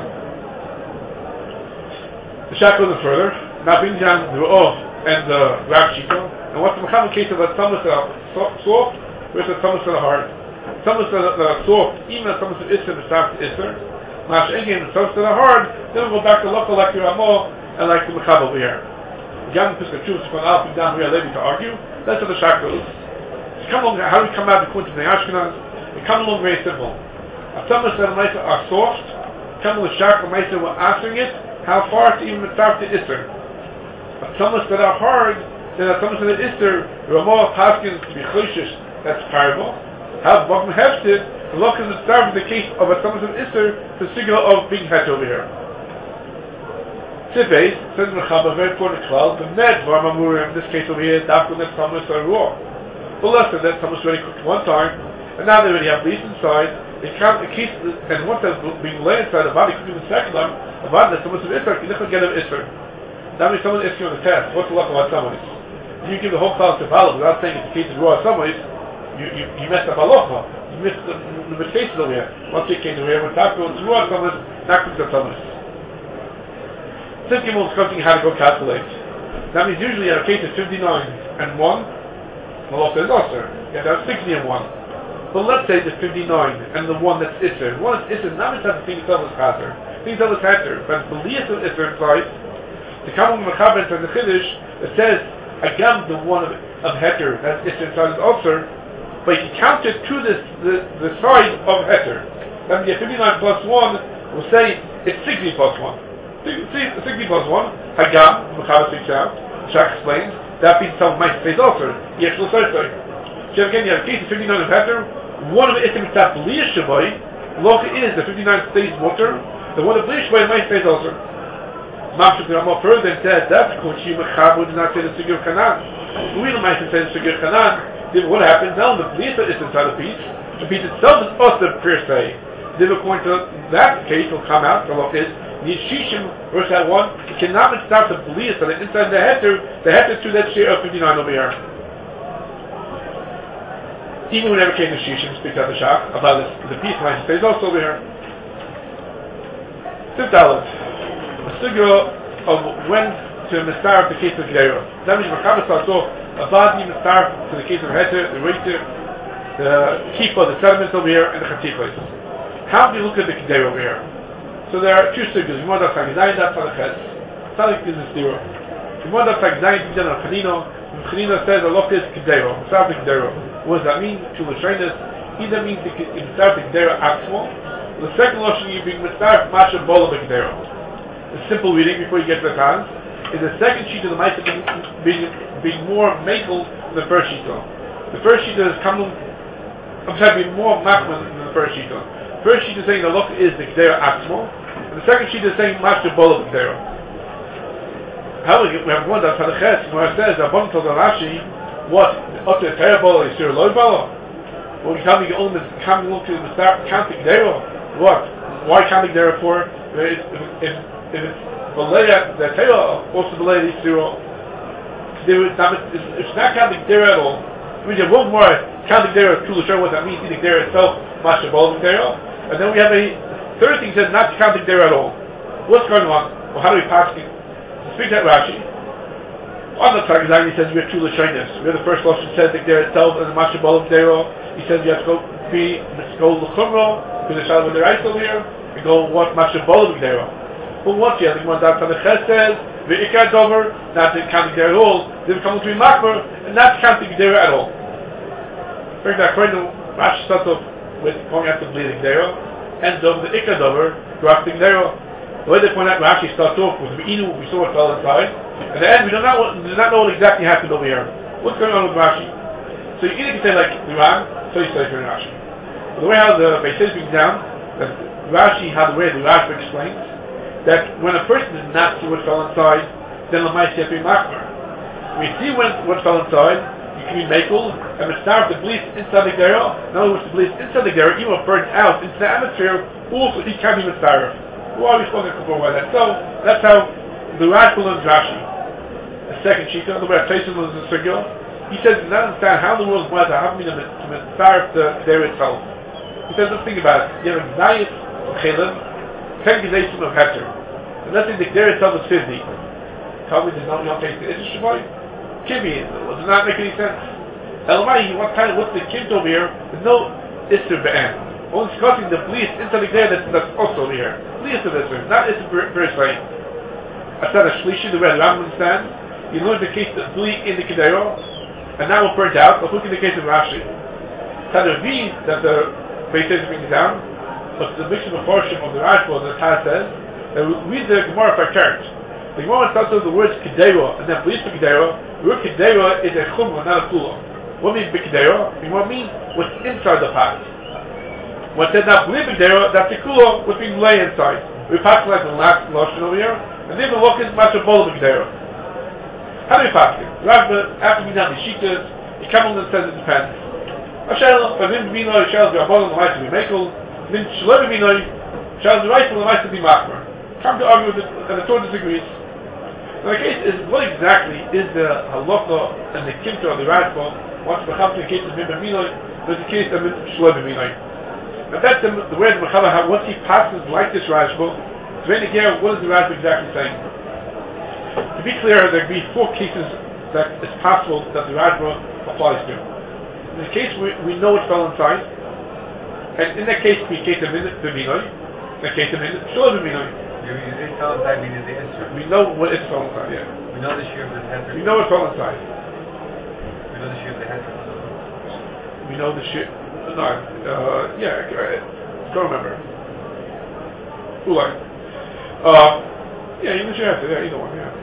Speaker 1: The Shach goes further, now brings down the Ru'ov and the Rav Shito, and what's the Mechaber case of a Thomas that are soft versus Thomas that are hard. Some of that are soft, even some of the Isser is start to Isser. Mash Engen, some that are hard, then we'll go back to local like the Ramah and like the Mechaber over here. Young Piskei Teshuva from Alpha down here, Levi to argue. That's how the Shach goes. Come along, how do we come out according to the Ashkenaz? We come along very simple. Some of that are soft, come with Shach and Meisa, we're answering it, how far to even start to Isser. But some of that are hard, then some of that Isser, Ramah Paskins to be Choshish, that's parable. How Bogman Hefsid, look at the start of the case of a Thomas of Isser, the signal of being het over here. Sifeis, says Mechaber, very important twelve, the Med, Varmamurim, in this case over here, Dafka Net Thomas are raw. Well, less than that, Thomas already cooked one time, and now they already have leaves inside, they count the case, and once that's being laid inside, the body cooking the second time, the body that Thomas of Isser, you never get of Isser. That means someone asks you on the test, what's the luck about someone? You give the whole class to follow without saying it's the case of raw someone. You, you, you messed up halacha. You missed the, the mistakes over here. Once you came over here, when Taka was through on someone, not cooked up someone. Since Gimel is discussing how to go calculate. That means usually in a case of fifty-nine and one, halacha is Osir. You have to have sixty and one. But let's say the fifty-nine and the one that's Isser. One is Isser, not just the thing itself is Chazer. The thing itself is Heter. But the Lias of Isser implies, to come with Mechaber into the Chiddush, it says, again, the one of, of Heter, that's Isser inside is Osir, but you count it to this, the, the side of Heter. Then the fifty-nine plus one will say it's sixty plus one. sixty plus one, Hagam, Mechaber speaks out, Shach explains, that being some might face also, Yeshua Soysoi. So again, you have a case of fifty-nine of Heter, one of the Itim Tzat B'liyah Shavoi, Locha is the fifty-nine stays water, the one of B'liyah Shavoi might face also. Mamshuk Ramah further and said, that's Kochi Mechaber did not say the Sigir Kanan. We don't mind to say the Sigir Kanan. What happens now? The B'liyah is inside the piece. The piece itself is also per se. Then according to that case, will come out, the Locha is, Yeshishim, verse that one, it cannot start the B'liyah, so that inside the Heter, the Heter to that share of fifty-nine over here. Even whenever came to Shishim, speaks out the Shach, about this, the piece might stays also over here. Fifth Dalet, a sugya of when to Mistar the case of Gdeira. That means Mechaber starts off about the Mistar to the case of Heter, the Reiter, the Kippah, the settlements over here, and the Chatzifos. How do you look at the Gdeira over here? So there are two sugyas. You want to have Zayin, that's on the Chetz. Tzadik is the Stira. You want to have Zayin, you on Chanino. Chanino says the Loch is Gdeira, Mistar the Gdeira. What does that mean? To Lashonis, either means the Mistar the Gdeira actual. The second Lashon you bring Mistar Masha Bola the Gdeira. The simple reading before you get to the Tans is the second sheet of the Maisa being, being, being more makel than the first sheet. The first sheet is coming, I'm sorry, being more makman than the first sheet. The first sheet is saying the look is the Gdeira Atzmo, and the second sheet is saying Masha Bola the Gdeira. However, we have one that's Hadachetz, where it says, Abon told Rashi, what? Otter Teira Bola is your Loi Bola? Well, you can't be only coming look to the start counting Gdeira. What? Why counting Gdeira for? If, if, if it's Balea, the Teira, also Balea is zero. It's not counting Gdeira at all. I mean, you have one more counting Gdeira to show what that means, the Gdeira itself, Masha Bola Gdeira. And then we have a third thing that says not counting Gdeira at all. What's going on? Well, how do we pass it? Speak that Rashi. On the Tagazan, he says we have two Lashonis. We have the first Lashon says the Gdeira itself and the Masha Bola Gdeira. He says you have to go be go l'chumra because the Shalom with the rice over here. We go what Masha Bola Gdeira. But what you have? The Gemara down from the Ches says the Ikar Dover not to count Gdeira at all. They come to be makbar and not counting Gdeira at all. For example, according to Rashi starts off with going after bleeding Gdeira, ends over the Ikar Dover grafting Gdeira. The way they point out Rashi starts off with Inu, we saw it fell inside. At the end, we do not, we do not know what exactly happened over here. What's going on with Rashi? So you either can say like the Ram, so you say for Rashi. But the way how the Beis Hillel brings down, that Rashi, how the way the Rashi explains, that when a person does not see what fell inside, then the might have to be makbar. We see when what fell inside, you can be makel, and the start the bleach inside the Gdeira. In other words, the bleach inside the Gdeira, even burnt out into the atmosphere, also he can be mitzaref. Why are we supposed to go by that? So that's how the Rashi learns Rashi. The second shita, the way Tyson was in Sergio, he says he does not understand how the world was how to mitzaref the Gdeira itself. He says, let's think about it. You have a Gnayis of Chelim, ten Gdeishim of Heter. And let's say the Gdeira itself is fifty. Tell me there's no one takes the Isra Shavai? Kibi, does not make any sense. Elamai, what kind of, what's the Kibbut over here? There's no Isra Be'en. Only discussing the bleach inside the Gdeira that's, that's also over here. Bleach of Isra, not Isra per se. I said a Shlishi, the way the Rambam understands. You learned the case of bleach in the Gdeira, and now we're burnt out. Let's look at the case of Rashi. Tadavi, that the Beis Hillel brings down, but the mission of portion of the Rashba, the Taz says, that we read the Gemara Fakert. The Gemara starts with the words Gdeira, and then bleach for Gdeira. The word Gdeira is a Chumrah, not a Kula. What means Gdeira? What means what's inside the pot. What said now bleach Gdeira, that's the Kula, what's being lay inside. We pass like the last Lashon over here, and then the look is much of Bola Gdeira. How do we pass it? Rashba, after we done the Shitas, he comes along and says it depends. Ashel, for him, Vino, Ashel, the Abon, the Mice to be Mekel, then Shalom, Vino, Ashel, the Rice, the Mice to be Makmer. Come to argue with it, and the Torah disagrees. Now the case is, what exactly is the halacha and the kimta of the Rashba? Once we come to the case of Mimba Minoi, there's the case of Shalom Minoi. Now that's the, the way the Mechavah, once he passes like this Rashba, to really care what is the Rashba exactly saying. To be clear, there will be four cases that it's possible that the Rashba applies to. In the case we, we know it fell inside, and in that case we case of Minoi, in the case of Shalom Minoi.
Speaker 2: You didn't tell us that means the Isra.
Speaker 1: We know what it fell inside, yeah.
Speaker 2: We know the shear of the Heter.
Speaker 1: We know it fell inside.
Speaker 2: We know the shear of the Heter.
Speaker 1: We know the shear. No, uh, yeah, I don't remember. Ulai. Uh, Yeah, even Sheheta, yeah, either one, yeah.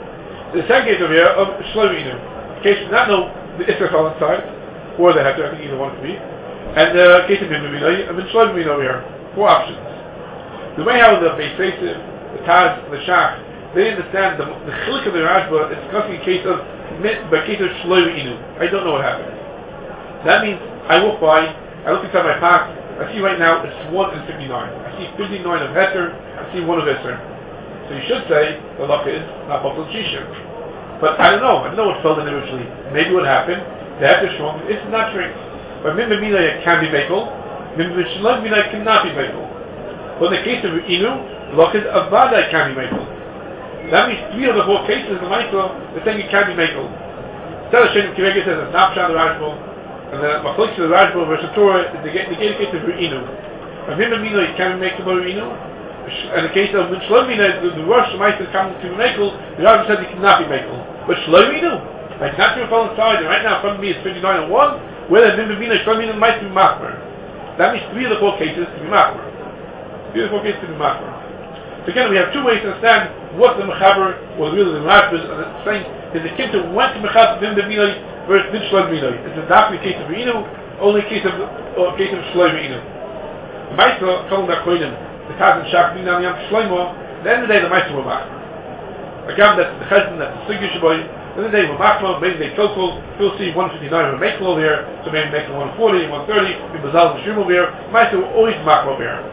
Speaker 1: The second case over here of Shloim Inu. In case you not know the Isra fell inside, or the Heter, I think either one could be. And the uh, case of Mimim Inu, and then Shloim Inu over here. Four options. The way how the Beis Yosef, the Taz, the Shach, they understand the the chilik of the Rashba is discussing a case of by case of Shloim Inu. I don't know what happened. That means I walk by, I look inside my pack, I see right now it's one and fifty-nine. I see fifty-nine of Heter, I see one of Isser. So you should say the luck is not Bafel Shishim. But I don't know. I don't know what fell in originally. Maybe what happened, the Heter strong, it's not drink. But Mimim Inu can be Mekel, Mimim Shloim Inu cannot be Mekel. But in the case of Inu, the luck is Avada can be Mekel. That means three of the four cases in the Michael, they're saying it can be Mekel. Tel Hashem Kivega says it's not Pshat the Rashba. And the Machlik of the Rashba versus Torah is the case of Inu. And Mimim Inu can make the Inu. And the case of Shloim Inu, the, the Rosh Shemaita coming to Mekel, the Rashba says it cannot be Mekel. But Shloim Inu, like not to fall inside, and right now in front of me is fifty-nine and one, where the Mimim Inu, Shloim Inu might be Machmer. That means three of the four cases to be Machmer. Three of the four cases to be Machmer. So again, we have two ways to understand what the Mechaber was really the Rashba, and it's saying is the Kinta went to Mechaber Mimim Inu versus Din Shloim Inu. It's exactly the case of Inu, only case of uh, case of Shloim Inu. The Maisa calling that Koinim, the Taz and Shach being down the Yam Shloimo. At the end of the day, the Maisa were Machmer. Again, that's the Chesed, that's the Sigir Shaboy. At the end of the day, we're Machmer. Maybe they total. You'll see one fifty-nine of Mekel over here, so maybe make it one forty, one thirty. Maybe Bazal and Shum over here. Maisa were always Machmer over here.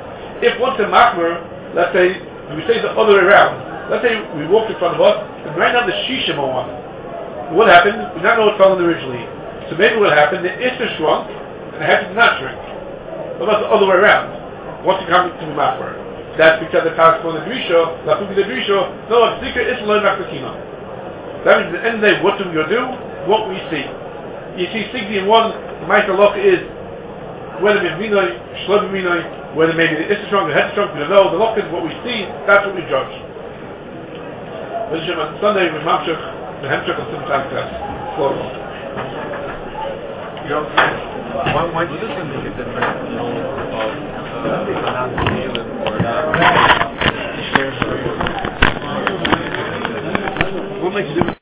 Speaker 1: If once a Machmer, let's say we say the other way around. Let's say we walked in front of us, and right now the Shishim are one. What happened? We don't know what fell in originally. So maybe what happened, the Isser shrunk, and the Heter did not shrink. What about the other way around? What's the coming to the Machmer? That's because the task for the Drisha, not to be the Drisha, no, the secret is learn Maktakina. That means at the end of the day, what do we do? What we see. You see sixty and one, the Ma'aser Loch is whether it's Minoi, Shloim Minoi, whether maybe the Isser shrunk, the Heter shrunk, we don't know. The Loch is what we see, that's what we judge. On Sunday, we Mamshech, the Hemshech of Simchan class. Floor.
Speaker 2: You know, why, why does this one make a difference?